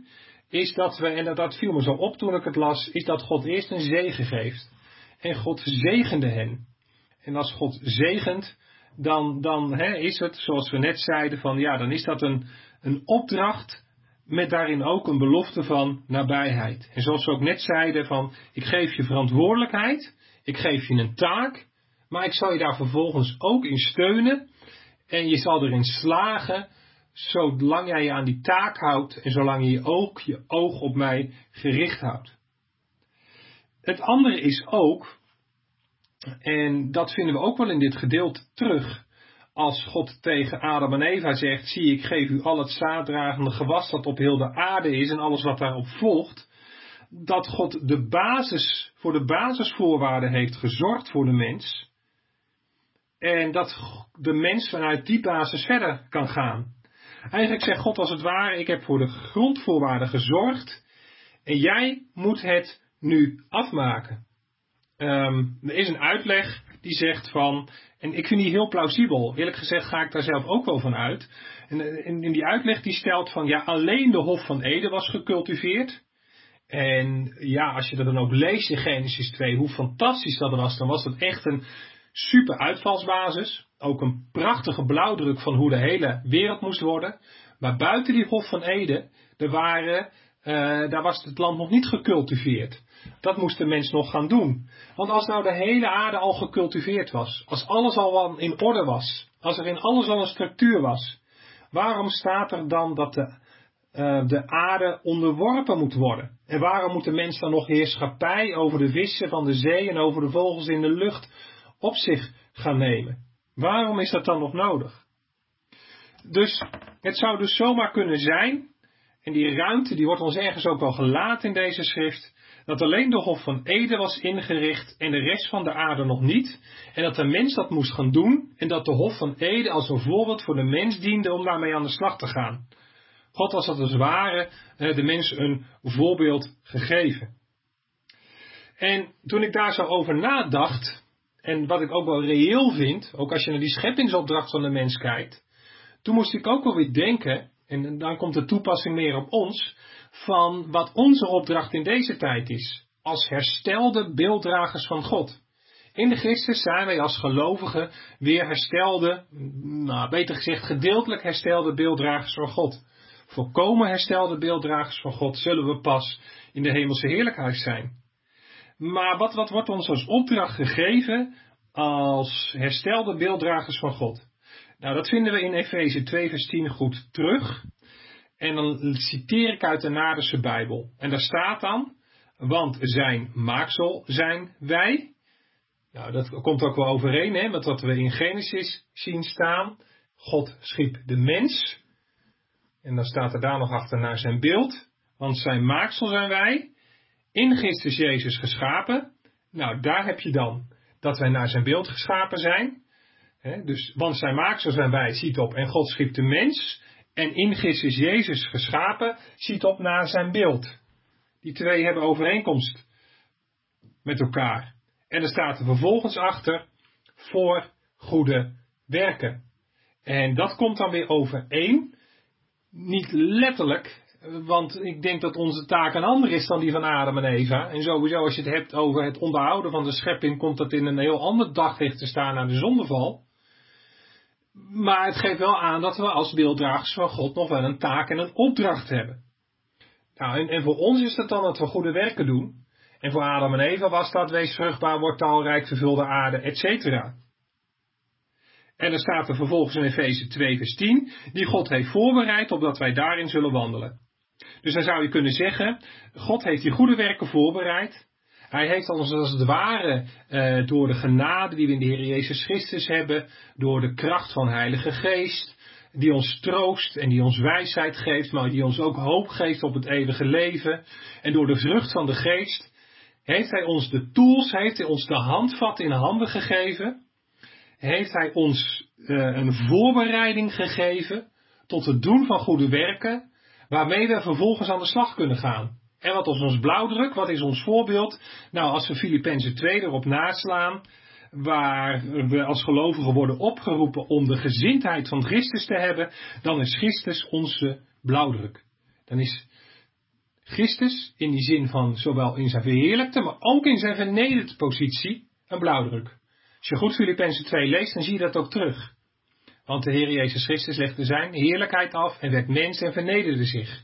is dat we, en dat viel me zo op toen ik het las, is dat God eerst een zegen geeft. En God zegende hen. En als God zegent, dan is het, zoals we net zeiden, van ja, dan is dat een opdracht met daarin ook een belofte van nabijheid. En zoals we ook net zeiden, van ik geef je verantwoordelijkheid, ik geef je een taak, maar ik zal je daar vervolgens ook in steunen en je zal erin slagen, zolang jij je aan die taak houdt en zolang je ook je oog op mij gericht houdt. Het andere is ook, en dat vinden we ook wel in dit gedeelte terug, als God tegen Adam en Eva zegt, zie ik geef u al het zaaddragende gewas dat op heel de aarde is en alles wat daarop volgt, dat God voor de basisvoorwaarden heeft gezorgd voor de mens en dat de mens vanuit die basis verder kan gaan. Eigenlijk zegt God als het ware, ik heb voor de grondvoorwaarden gezorgd en jij moet het nu afmaken. Er is een uitleg die zegt van, en ik vind die heel plausibel, eerlijk gezegd ga ik daar zelf ook wel van uit. En in die uitleg die stelt van, ja, alleen de Hof van Eden was gecultiveerd. En ja, als je dat dan ook leest in Genesis 2, hoe fantastisch dat was, dan was dat echt een super uitvalsbasis. Ook een prachtige blauwdruk van hoe de hele wereld moest worden. Maar buiten die Hof van Eden, daar was het land nog niet gecultiveerd. Dat moest de mens nog gaan doen. Want als nou de hele aarde al gecultiveerd was, als alles al in orde was, als er in alles al een structuur was, waarom staat er dan dat de aarde onderworpen moet worden? En waarom moet de mens dan nog heerschappij over de vissen van de zee en over de vogels in de lucht op zich gaan nemen? Waarom is dat dan nog nodig? Dus het zou dus zomaar kunnen zijn, en die ruimte die wordt ons ergens ook wel gelaten in deze schrift, dat alleen de Hof van Eden was ingericht en de rest van de aarde nog niet. En dat de mens dat moest gaan doen en dat de Hof van Eden als een voorbeeld voor de mens diende om daarmee aan de slag te gaan. God was als het ware de mens een voorbeeld gegeven. En toen ik daar zo over nadacht, en wat ik ook wel reëel vind, ook als je naar die scheppingsopdracht van de mens kijkt, toen moest ik ook wel weer denken, en dan komt de toepassing meer op ons, van wat onze opdracht in deze tijd is, als herstelde beelddragers van God. In de Christus zijn wij als gelovigen weer herstelde, beter gezegd gedeeltelijk herstelde beelddragers van God. Volkomen herstelde beelddragers van God zullen we pas in de hemelse heerlijkheid zijn. Maar wat wordt ons als opdracht gegeven als herstelde beelddragers van God? Nou, dat vinden we in Efeze 2 vers 10 goed terug. En dan citeer ik uit de Naardense Bijbel. En daar staat dan, want zijn maaksel zijn wij. Nou, dat komt ook wel overeen met wat we in Genesis zien staan. God schiep de mens. En dan staat er daar nog achter naar zijn beeld. Want zijn maaksel zijn wij. In Christus Jezus geschapen. Nou, daar heb je dan dat wij naar zijn beeld geschapen zijn. Dus, want zijn maaksel zijn wij, ziet op. En God schiep de mens. En in Christus Jezus geschapen, ziet op naar zijn beeld. Die twee hebben overeenkomst met elkaar. En er staat er vervolgens achter, voor goede werken. En dat komt dan weer overeen. Niet letterlijk, want ik denk dat onze taak een ander is dan die van Adam en Eva. En sowieso als je het hebt over het onderhouden van de schepping, komt dat in een heel ander daglicht te staan na de zondeval. Maar het geeft wel aan dat we als beelddragers van God nog wel een taak en een opdracht hebben. Nou, en voor ons is dat dan dat we goede werken doen. En voor Adam en Eva was dat, wees vruchtbaar, word talrijk, vervul de aarde, etc. En dan staat er vervolgens in Efeze 2 vers 10, die God heeft voorbereid, opdat wij daarin zullen wandelen. Dus dan zou je kunnen zeggen, God heeft die goede werken voorbereid. Hij heeft ons als het ware door de genade die we in de Heer Jezus Christus hebben, door de kracht van Heilige Geest, die ons troost en die ons wijsheid geeft, maar die ons ook hoop geeft op het eeuwige leven. En door de vrucht van de Geest heeft Hij ons de tools, heeft Hij ons de handvat in handen gegeven, heeft Hij ons een voorbereiding gegeven tot het doen van goede werken, waarmee we vervolgens aan de slag kunnen gaan. En wat is ons blauwdruk? Wat is ons voorbeeld? Nou, als we Filippenzen 2 erop naslaan, waar we als gelovigen worden opgeroepen om de gezindheid van Christus te hebben, dan is Christus onze blauwdruk. Dan is Christus, in die zin van zowel in zijn verheerlijkte, maar ook in zijn vernederde positie, een blauwdruk. Als je goed Filippenzen 2 leest, dan zie je dat ook terug. Want de Heer Jezus Christus legde zijn heerlijkheid af en werd mens en vernederde zich.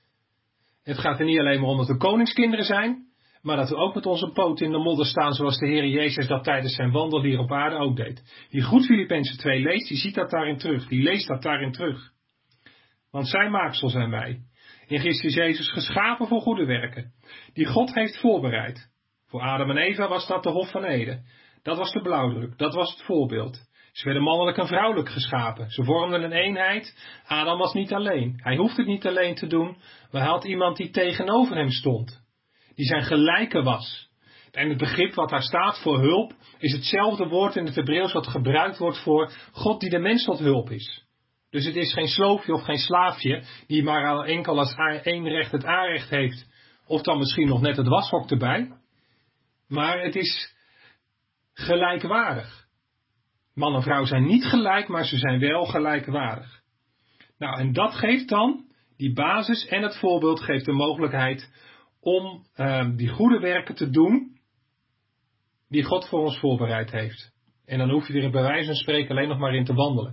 Het gaat er niet alleen maar om dat we koningskinderen zijn, maar dat we ook met onze poten in de modder staan zoals de Heer Jezus dat tijdens zijn wandel hier op aarde ook deed. Die goed Filippenzen 2 leest, die ziet dat daarin terug. Die leest dat daarin terug. Want zijn maaksel zijn wij. In Christus Jezus geschapen voor goede werken. Die God heeft voorbereid. Voor Adam en Eva was dat de Hof van Eden. Dat was de blauwdruk. Dat was het voorbeeld. Ze werden mannelijk en vrouwelijk geschapen. Ze vormden een eenheid. Adam was niet alleen. Hij hoefde het niet alleen te doen. Maar hij had iemand die tegenover hem stond. Die zijn gelijke was. En het begrip wat daar staat voor hulp is hetzelfde woord in het Hebreeuws wat gebruikt wordt voor God die de mens tot hulp is. Dus het is geen sloofje of geen slaafje die maar enkel als één recht het aanrecht heeft. Of dan misschien nog net het washok erbij. Maar het is gelijkwaardig. Man en vrouw zijn niet gelijk, maar ze zijn wel gelijkwaardig. Nou, en dat geeft dan, die basis en het voorbeeld geeft de mogelijkheid om die goede werken te doen die God voor ons voorbereid heeft. En dan hoef je er bij wijze van spreken alleen nog maar in te wandelen.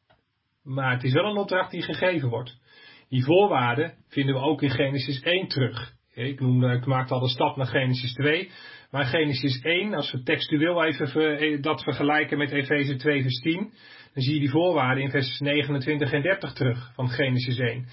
Maar het is wel een opdracht die gegeven wordt. Die voorwaarden vinden we ook in Genesis 1 terug. Ik maakte al de stap naar Genesis 2. Maar Genesis 1, als we textueel even dat vergelijken met Efeze 2 vers 10, dan zie je die voorwaarden in vers 29 en 30 terug van Genesis 1.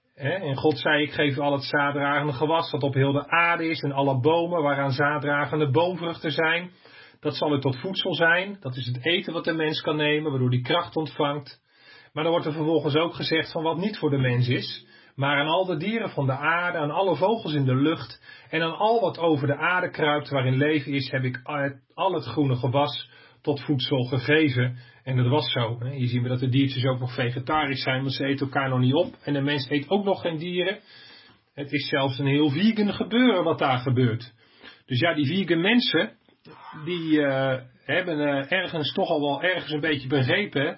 En God zei, ik geef al het zaaddragende gewas dat op heel de aarde is en alle bomen waaraan zaaddragende boomvruchten zijn. Dat zal er tot voedsel zijn. Dat is het eten wat de mens kan nemen, waardoor die kracht ontvangt. Maar dan wordt er vervolgens ook gezegd van wat niet voor de mens is. Maar aan al de dieren van de aarde, aan alle vogels in de lucht en aan al wat over de aarde kruipt waarin leven is, heb ik al het groene gewas tot voedsel gegeven. En dat was zo. Hier zien we dat de diertjes ook nog vegetarisch zijn, want ze eten elkaar nog niet op. En de mens eet ook nog geen dieren. Het is zelfs een heel vegan gebeuren wat daar gebeurt. Dus ja, die vegan mensen, die hebben ergens toch al wel ergens een beetje begrepen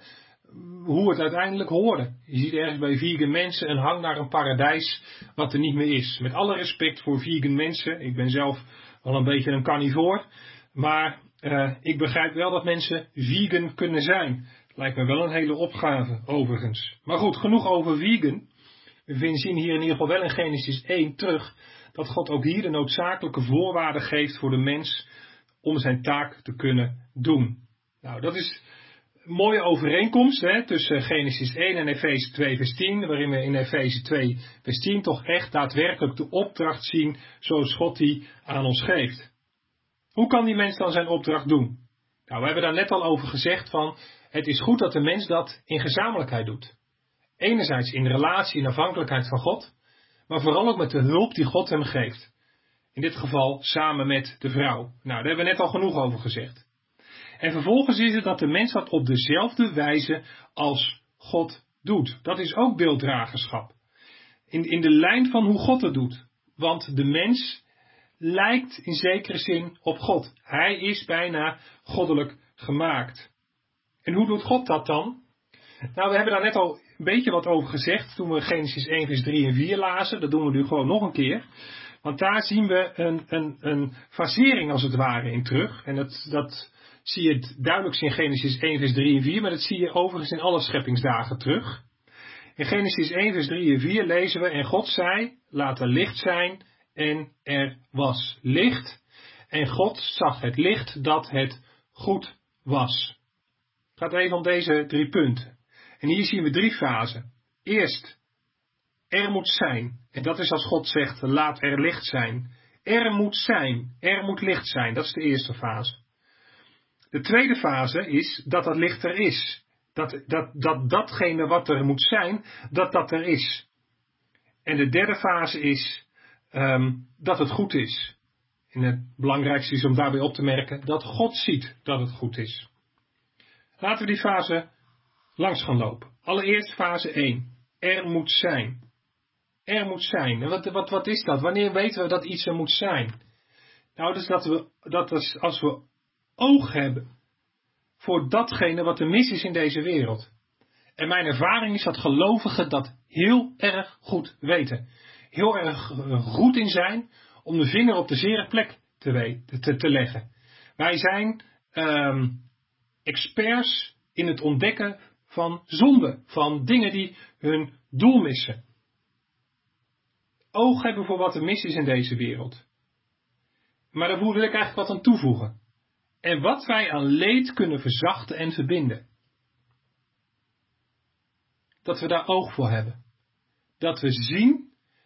hoe het uiteindelijk hoorde. Je ziet ergens bij vegan mensen een hang naar een paradijs wat er niet meer is. Met alle respect voor vegan mensen. Ik ben zelf wel een beetje een carnivoor. Maar ik begrijp wel dat mensen vegan kunnen zijn. Lijkt me wel een hele opgave overigens. Maar goed, genoeg over vegan. We zien hier in ieder geval wel in Genesis 1 terug dat God ook hier de noodzakelijke voorwaarden geeft voor de mens om zijn taak te kunnen doen. Nou, dat is een mooie overeenkomst tussen Genesis 1 en Efeze 2 vers 10, waarin we in Efeze 2 vers 10 toch echt daadwerkelijk de opdracht zien zoals God die aan ons geeft. Hoe kan die mens dan zijn opdracht doen? Nou, we hebben daar net al over gezegd van, het is goed dat de mens dat in gezamenlijkheid doet. Enerzijds in relatie en afhankelijkheid van God, maar vooral ook met de hulp die God hem geeft. In dit geval samen met de vrouw. Nou, daar hebben we net al genoeg over gezegd. En vervolgens is het dat de mens dat op dezelfde wijze als God doet. Dat is ook beelddragerschap. In de lijn van hoe God het doet. Want de mens lijkt in zekere zin op God. Hij is bijna goddelijk gemaakt. En hoe doet God dat dan? Nou, we hebben daar net al een beetje wat over gezegd toen we Genesis 1 vers 3 en 4 lazen. Dat doen we nu gewoon nog een keer. Want daar zien we een fasering als het ware in terug. En dat zie je duidelijk in Genesis 1 vers 3 en 4. Maar dat zie je overigens in alle scheppingsdagen terug. In Genesis 1 vers 3 en 4 lezen we, en God zei, laat er licht zijn, en er was licht. En God zag het licht dat het goed was. Het gaat even om deze 3 punten. En hier zien we 3 fasen. Eerst, er moet zijn. En dat is als God zegt, laat er licht zijn. Er moet zijn, er moet licht zijn. Dat is de eerste fase. De tweede fase is dat dat licht er is. Datgene wat er moet zijn, dat er is. En de derde fase is dat het goed is. En het belangrijkste is om daarbij op te merken dat God ziet dat het goed is. Laten we die fase langs gaan lopen. Allereerst fase 1. Er moet zijn. Er moet zijn. En wat is dat? Wanneer weten we dat iets er moet zijn? Nou, dus dat is als we oog hebben voor datgene wat er mis is in deze wereld. En mijn ervaring is dat gelovigen dat heel erg goed weten. heel erg goed in zijn om de vinger op de zere plek te leggen. Wij zijn experts in het ontdekken van zonde, van dingen die hun doel missen. Oog hebben voor wat er mis is in deze wereld. Maar daar wil ik eigenlijk wat aan toevoegen. En wat wij aan leed kunnen verzachten en verbinden. Dat we daar oog voor hebben. Dat we zien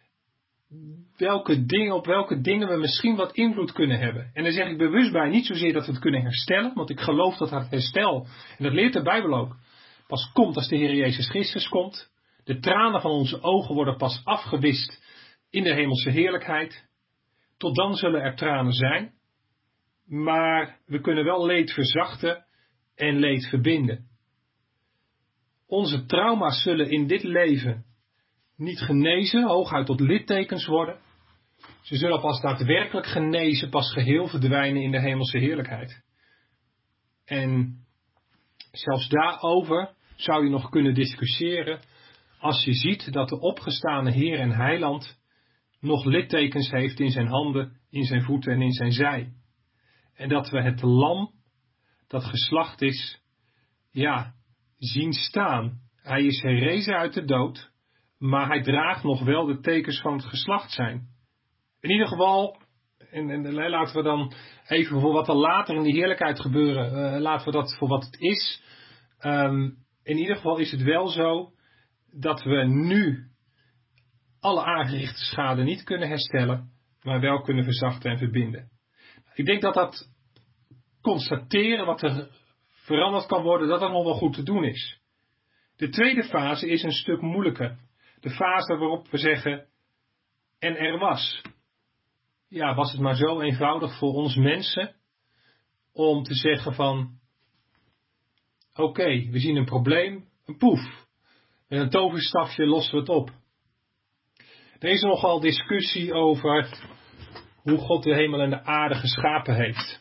op welke dingen we misschien wat invloed kunnen hebben. En daar zeg ik bewust bij, niet zozeer dat we het kunnen herstellen, want ik geloof dat het herstel, en dat leert de Bijbel ook, pas komt als de Heer Jezus Christus komt. De tranen van onze ogen worden pas afgewist in de hemelse heerlijkheid. Tot dan zullen er tranen zijn. Maar we kunnen wel leed verzachten en leed verbinden. Onze trauma's zullen in dit leven niet genezen, hooguit tot littekens worden. Ze zullen pas daadwerkelijk genezen, pas geheel verdwijnen in de hemelse heerlijkheid. En zelfs daarover zou je nog kunnen discussiëren als je ziet dat de opgestane Heer en Heiland nog littekens heeft in zijn handen, in zijn voeten en in zijn zij. En dat we het lam dat geslacht is, zien staan. Hij is herrezen uit de dood, maar hij draagt nog wel de tekens van het geslacht zijn. In ieder geval, en laten we dan even voor wat er later in die heerlijkheid gebeuren, laten we dat voor wat het is. In ieder geval is het wel zo dat we nu alle aangerichte schade niet kunnen herstellen, maar wel kunnen verzachten en verbinden. Ik denk dat constateren wat er veranderd kan worden, dat nog wel goed te doen is. De tweede fase is een stuk moeilijker. De fase waarop we zeggen, en er was. Ja, was het maar zo eenvoudig voor ons mensen om te zeggen van, oké, we zien een probleem, een poef. Met een toverstafje lossen we het op. Er is nogal discussie over hoe God de hemel en de aarde geschapen heeft.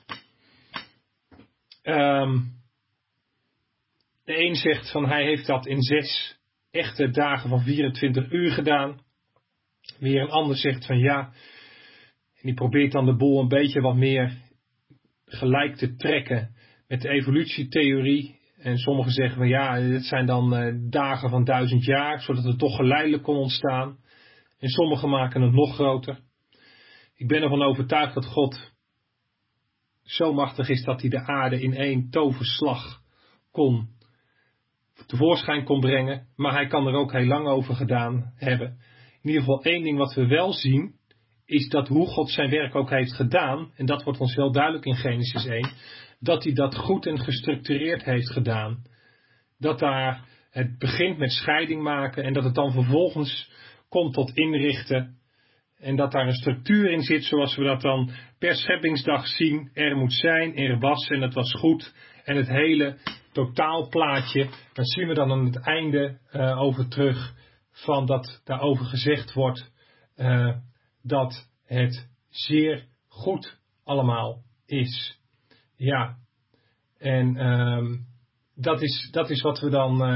De een zegt van hij heeft dat in 6 echte dagen van 24 uur gedaan. Weer een ander zegt van ja. En die probeert dan de boel een beetje wat meer gelijk te trekken met de evolutietheorie. En sommigen zeggen van ja, het zijn dan dagen van 1000 jaar, zodat het toch geleidelijk kon ontstaan. En sommigen maken het nog groter. Ik ben ervan overtuigd dat God zo machtig is dat hij de aarde in 1 toverslag tevoorschijn kon brengen. Maar hij kan er ook heel lang over gedaan hebben. In ieder geval 1 ding wat we wel zien, is dat hoe God zijn werk ook heeft gedaan, en dat wordt ons wel duidelijk in Genesis 1, dat hij dat goed en gestructureerd heeft gedaan. Dat daar het begint met scheiding maken en dat het dan vervolgens komt tot inrichten. En dat daar een structuur in zit zoals we dat dan per scheppingsdag zien. Er moet zijn, er was en het was goed. En het hele totaalplaatje, daar zien we dan aan het einde over terug. Van dat daarover gezegd wordt dat het zeer goed allemaal is. Ja, en dat is wat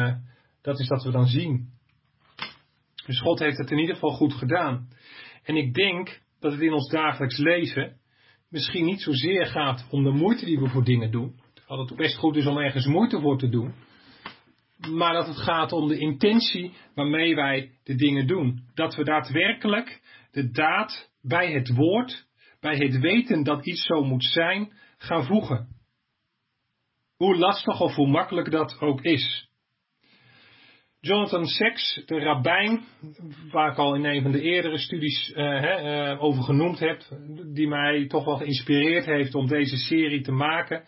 we dan zien. Dus God heeft het in ieder geval goed gedaan. En ik denk dat het in ons dagelijks leven misschien niet zozeer gaat om de moeite die we voor dingen doen. Dat het best goed is om ergens moeite voor te doen. Maar dat het gaat om de intentie waarmee wij de dingen doen. Dat we daadwerkelijk de daad bij het woord, bij het weten dat iets zo moet zijn, gaan voegen. Hoe lastig of hoe makkelijk dat ook is. Jonathan Sacks, de rabbijn, waar ik al in een van de eerdere studies over genoemd heb, die mij toch wel geïnspireerd heeft om deze serie te maken,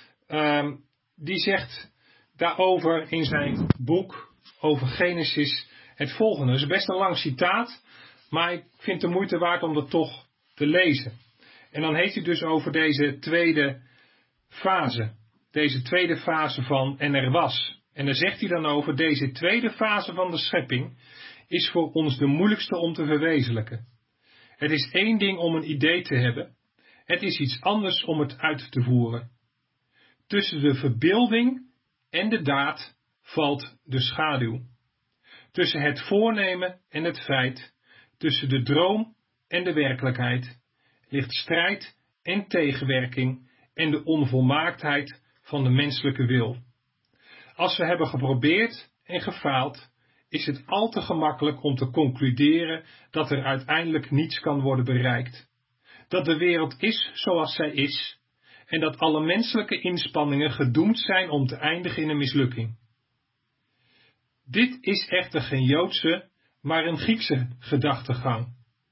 die zegt daarover in zijn boek over Genesis het volgende. Dat is best een lang citaat, maar ik vind het de moeite waard om dat toch te lezen. En dan heeft hij dus over deze tweede fase. Deze tweede fase van en er was. En daar zegt hij dan over, deze tweede fase van de schepping is voor ons de moeilijkste om te verwezenlijken. Het is 1 ding om een idee te hebben. Het is iets anders om het uit te voeren. Tussen de verbeelding en de daad valt de schaduw. Tussen het voornemen en het feit, tussen de droom en de werkelijkheid ligt strijd en tegenwerking en de onvolmaaktheid van de menselijke wil. Als we hebben geprobeerd en gefaald, is het al te gemakkelijk om te concluderen dat er uiteindelijk niets kan worden bereikt. Dat de wereld is zoals zij is en dat alle menselijke inspanningen gedoemd zijn om te eindigen in een mislukking. Dit is echter geen Joodse, maar een Griekse gedachtegang.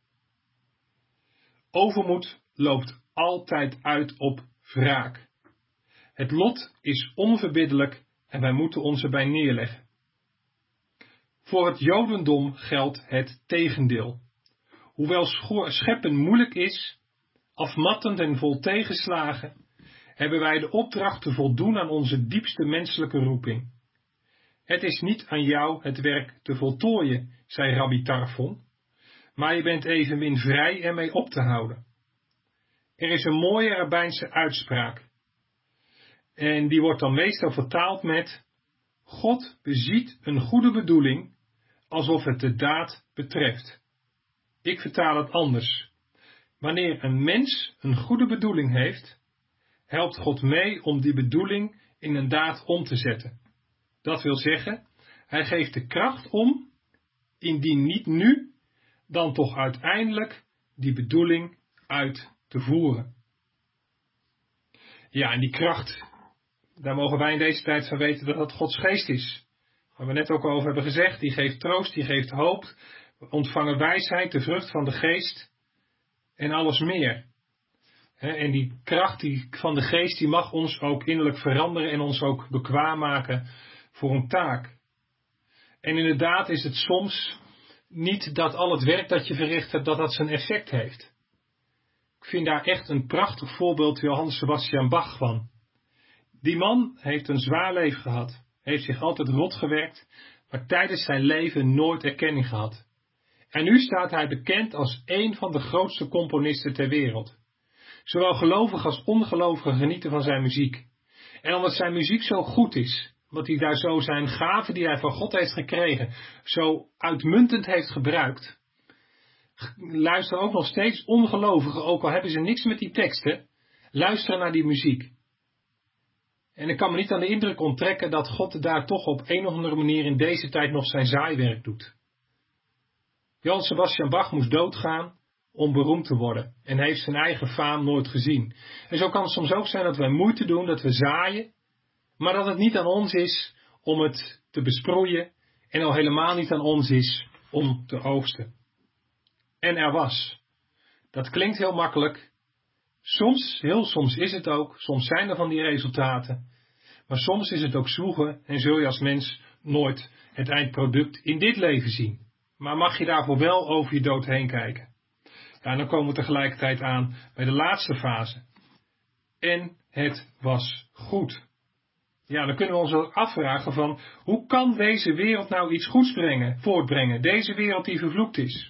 Overmoed loopt altijd uit op wraak. Het lot is onverbiddelijk en wij moeten ons erbij neerleggen. Voor het Jodendom geldt het tegendeel. Hoewel scheppen moeilijk is, afmattend en vol tegenslagen, hebben wij de opdracht te voldoen aan onze diepste menselijke roeping. Het is niet aan jou het werk te voltooien, zei Rabbi Tarfon, maar je bent evenmin vrij ermee op te houden. Er is een mooie rabbijnse uitspraak. En die wordt dan meestal vertaald met: God beziet een goede bedoeling alsof het de daad betreft. Ik vertaal het anders. Wanneer een mens een goede bedoeling heeft, helpt God mee om die bedoeling in een daad om te zetten. Dat wil zeggen, hij geeft de kracht om, indien niet nu, dan toch uiteindelijk die bedoeling uit te voeren. Ja, en die kracht, daar mogen wij in deze tijd van weten dat dat Gods geest is. Waar we net ook over hebben gezegd, die geeft troost, die geeft hoop. We ontvangen wijsheid, de vrucht van de geest en alles meer. En die kracht van de geest, die mag ons ook innerlijk veranderen en ons ook bekwaam maken voor een taak. En inderdaad is het soms niet dat al het werk dat je verricht hebt, dat zijn effect heeft. Ik vind daar echt een prachtig voorbeeld Johann Sebastian Bach van. Die man heeft een zwaar leven gehad, heeft zich altijd rot gewerkt, maar tijdens zijn leven nooit erkenning gehad. En nu staat hij bekend als een van de grootste componisten ter wereld. Zowel gelovigen als ongelovigen genieten van zijn muziek. En omdat zijn muziek zo goed is, omdat hij daar zo zijn gaven die hij van God heeft gekregen, zo uitmuntend heeft gebruikt, luisteren ook nog steeds ongelovigen, ook al hebben ze niks met die teksten, luisteren naar die muziek. En ik kan me niet aan de indruk onttrekken dat God daar toch op een of andere manier in deze tijd nog zijn zaaiwerk doet. Johann Sebastian Bach moest doodgaan om beroemd te worden en heeft zijn eigen faam nooit gezien. En zo kan het soms ook zijn dat wij moeite doen, dat we zaaien, maar dat het niet aan ons is om het te besproeien en al helemaal niet aan ons is om te oogsten. En er was. Dat klinkt heel makkelijk. Soms, heel soms is het ook, soms zijn er van die resultaten, maar soms is het ook zwoegen en zul je als mens nooit het eindproduct in dit leven zien. Maar mag je daarvoor wel over je dood heen kijken. Ja, en dan komen we tegelijkertijd aan bij de laatste fase. En het was goed. Ja, dan kunnen we ons ook afvragen van, hoe kan deze wereld nou iets goeds voortbrengen? Deze wereld die vervloekt is.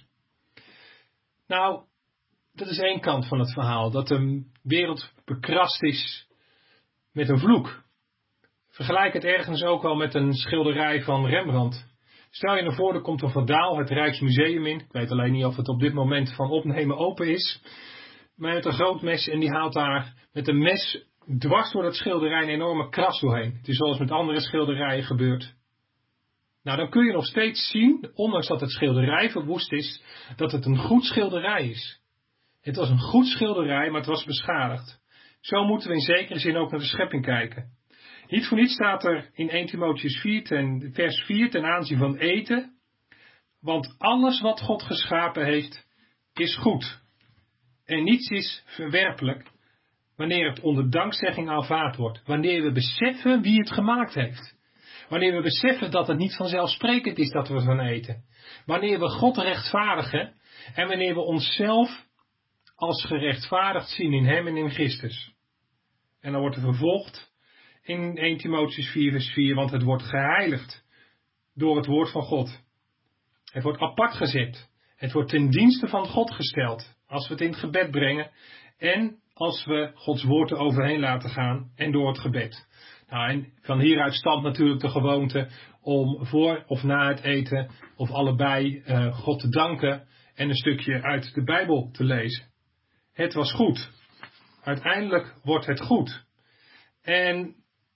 Nou, dat is één kant van het verhaal. Dat de wereld bekrast is met een vloek. Vergelijk het ergens ook wel met een schilderij van Rembrandt. Stel je nou voor, er komt een Vandaal het Rijksmuseum in. Ik weet alleen niet of het op dit moment van opnemen open is. Maar met een groot mes en die haalt daar met een mes dwars door dat schilderij een enorme kras doorheen. Het is zoals met andere schilderijen gebeurt. Nou, dan kun je nog steeds zien, ondanks dat het schilderij verwoest is, dat het een goed schilderij is. Het was een goed schilderij, maar het was beschadigd. Zo moeten we in zekere zin ook naar de schepping kijken. Niet voor niets staat er in 1 Timotheüs 4, vers 4 ten aanzien van eten. Want alles wat God geschapen heeft, is goed. En niets is verwerpelijk wanneer het onder dankzegging aanvaard wordt. Wanneer we beseffen wie het gemaakt heeft. Wanneer we beseffen dat het niet vanzelfsprekend is dat we van eten. Wanneer we God rechtvaardigen en wanneer we onszelf als gerechtvaardigd zien in Hem en in Christus. En dan wordt er vervolgd in 1 Timotheüs 4 vers 4, want het wordt geheiligd door het woord van God. Het wordt apart gezet. Het wordt ten dienste van God gesteld, als we het in het gebed brengen en als we Gods woord er overheen laten gaan en door het gebed. Nou, en van hieruit stamt natuurlijk de gewoonte om voor of na het eten of allebei God te danken en een stukje uit de Bijbel te lezen. Het was goed. Uiteindelijk wordt het goed. En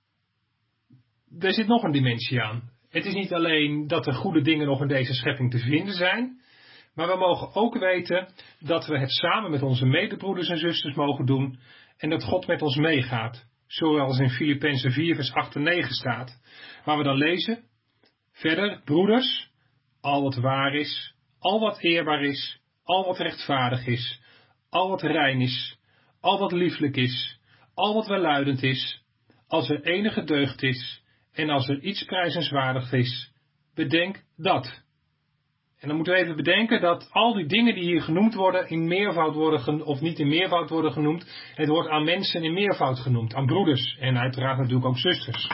er zit nog een dimensie aan. Het is niet alleen dat er goede dingen nog in deze schepping te vinden zijn, maar we mogen ook weten dat we het samen met onze medebroeders en zusters mogen doen en dat God met ons meegaat. Zoals in Filippenzen 4 vers 8 en 9 staat. Waar we dan lezen, verder, broeders, al wat waar is, al wat eerbaar is, al wat rechtvaardig is, al wat rein is, al wat lieflijk is, al wat welluidend is, als er enige deugd is en als er iets prijzenswaardig is, bedenk dat. En dan moeten we even bedenken dat al die dingen die hier genoemd worden in meervoud worden, of niet in meervoud worden genoemd, het wordt aan mensen in meervoud genoemd, aan broeders en uiteraard natuurlijk ook zusters.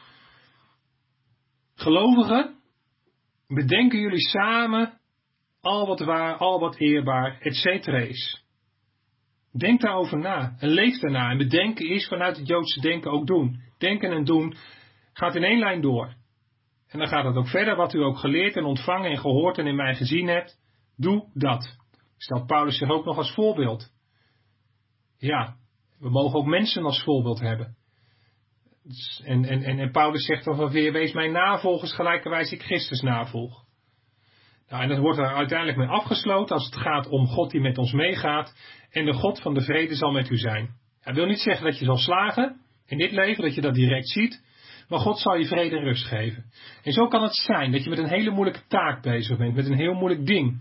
Gelovigen, bedenken jullie samen al wat waar, al wat eerbaar, etc. is. Denk daarover na en leef daarna. En bedenken is vanuit het Joodse denken ook doen. Denken en doen gaat in één lijn door. En dan gaat het ook verder, wat u ook geleerd en ontvangen en gehoord en in mij gezien hebt. Doe dat. Stelt Paulus zich ook nog als voorbeeld. Ja, we mogen ook mensen als voorbeeld hebben. En Paulus zegt dan weer, wees mijn navolgers gelijkerwijs ik Christus navolg. Nou, en dat wordt er uiteindelijk mee afgesloten als het gaat om God die met ons meegaat. En de God van de vrede zal met u zijn. Hij wil niet zeggen dat je zal slagen in dit leven, dat je dat direct ziet. Maar God zal je vrede en rust geven. En zo kan het zijn dat je met een hele moeilijke taak bezig bent. Met een heel moeilijk ding.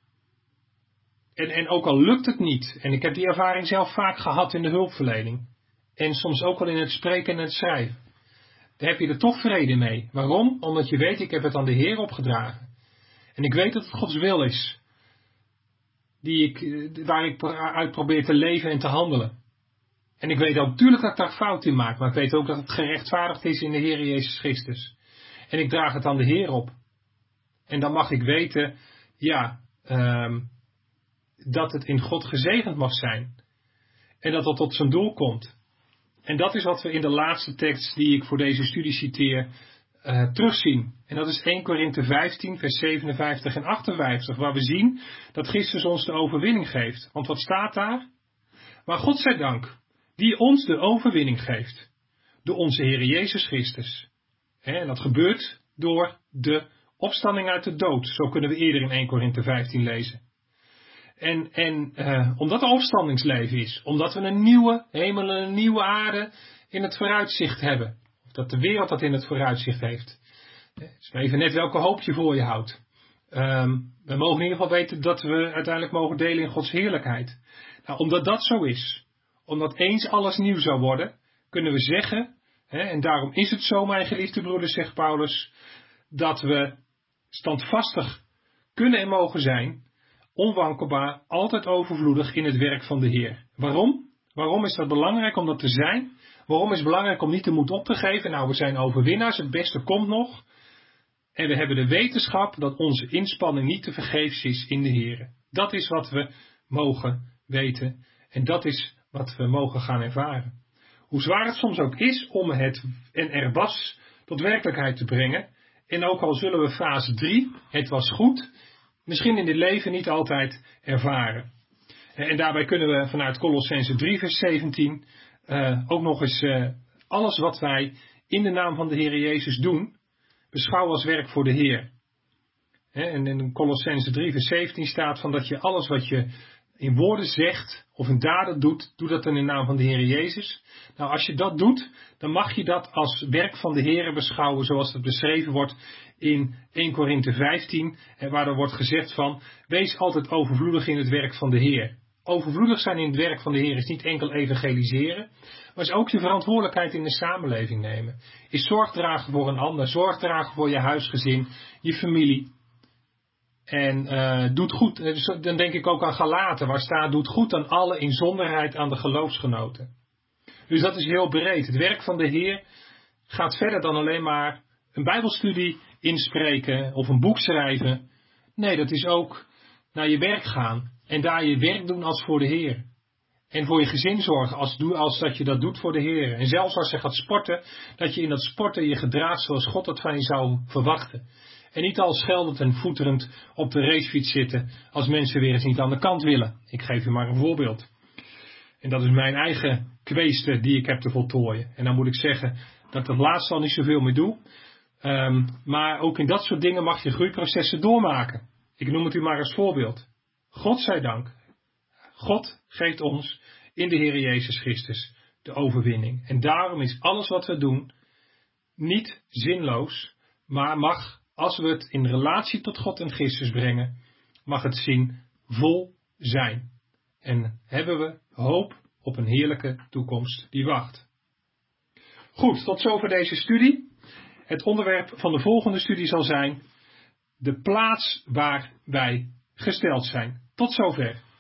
En ook al lukt het niet. En ik heb die ervaring zelf vaak gehad in de hulpverlening. En soms ook wel in het spreken en het schrijven. Daar heb je er toch vrede mee. Waarom? Omdat je weet, ik heb het aan de Heer opgedragen. En ik weet dat het Gods wil is. Waar ik uit probeer te leven en te handelen. En ik weet ook natuurlijk dat ik daar fout in maak. Maar ik weet ook dat het gerechtvaardigd is in de Heer Jezus Christus. En ik draag het aan de Heer op. En dan mag ik weten, dat het in God gezegend mag zijn. En dat het tot zijn doel komt. En dat is wat we in de laatste tekst die ik voor deze studie citeer terugzien. En dat is 1 Korinthe 15 vers 57 en 58. Waar we zien dat Christus ons de overwinning geeft. Want wat staat daar? Maar God zij dank, die ons de overwinning geeft. Door onze Heer Jezus Christus. En dat gebeurt door de opstanding uit de dood. Zo kunnen we eerder in 1 Korinthe 15 lezen. En omdat er opstandingsleven is. Omdat we een nieuwe hemel en een nieuwe aarde in het vooruitzicht hebben. Of dat de wereld dat in het vooruitzicht heeft. Dus even net welke hoop je voor je houdt. We mogen in ieder geval weten dat we uiteindelijk mogen delen in Gods heerlijkheid. Nou, omdat dat zo is. Omdat eens alles nieuw zou worden. Kunnen we zeggen. En daarom is het zo, mijn geliefde broeders, zegt Paulus. Dat we standvastig kunnen en mogen zijn. Onwankelbaar, altijd overvloedig in het werk van de Heer. Waarom? Waarom is dat belangrijk om dat te zijn? Waarom is het belangrijk om niet de moed op te geven? Nou, we zijn overwinnaars, het beste komt nog. En we hebben de wetenschap dat onze inspanning niet te vergeefs is in de Heer. Dat is wat we mogen weten. En dat is wat we mogen gaan ervaren. Hoe zwaar het soms ook is om het en er was tot werkelijkheid te brengen. En ook al zullen we fase 3, het was goed, misschien in dit leven niet altijd ervaren. En daarbij kunnen we vanuit Kolossenzen 3 vers 17 ook nog eens alles wat wij in de naam van de Heer Jezus doen, beschouwen als werk voor de Heer. En in Kolossenzen 3 vers 17 staat van dat je alles wat je in woorden zegt of in daden doet, doe dat dan in de naam van de Heer Jezus. Nou, als je dat doet, dan mag je dat als werk van de Heer beschouwen, zoals het beschreven wordt in 1 Korinthe 15, waar er wordt gezegd van, wees altijd overvloedig in het werk van de Heer. Overvloedig zijn in het werk van de Heer is niet enkel evangeliseren, maar is ook je verantwoordelijkheid in de samenleving nemen. Is zorg dragen voor een ander, zorg dragen voor je huisgezin, je familie. En doet goed, dus dan denk ik ook aan Galaten, waar staat, doet goed aan alle inzonderheid aan de geloofsgenoten. Dus dat is heel breed. Het werk van de Heer gaat verder dan alleen maar een bijbelstudie inspreken of een boek schrijven. Nee, dat is ook naar je werk gaan en daar je werk doen als voor de Heer. En voor je gezin zorgen als dat je dat doet voor de Heer. En zelfs als je gaat sporten, dat je in dat sporten je gedraagt zoals God dat van je zou verwachten. En niet al scheldend en voeterend op de racefiets zitten als mensen weer eens niet aan de kant willen. Ik geef u maar een voorbeeld. En dat is mijn eigen kweeste die ik heb te voltooien. En dan moet ik zeggen dat ik dat laatste al niet zoveel meer doe. Maar ook in dat soort dingen mag je groeiprocessen doormaken. Ik noem het u maar als voorbeeld. God zij dank. God geeft ons in de Heer Jezus Christus de overwinning. En daarom is alles wat we doen niet zinloos, maar mag, als we het in relatie tot God en Christus brengen, mag het zinvol zijn. En hebben we hoop op een heerlijke toekomst die wacht. Goed, tot zover deze studie. Het onderwerp van de volgende studie zal zijn de plaats waar wij gesteld zijn. Tot zover.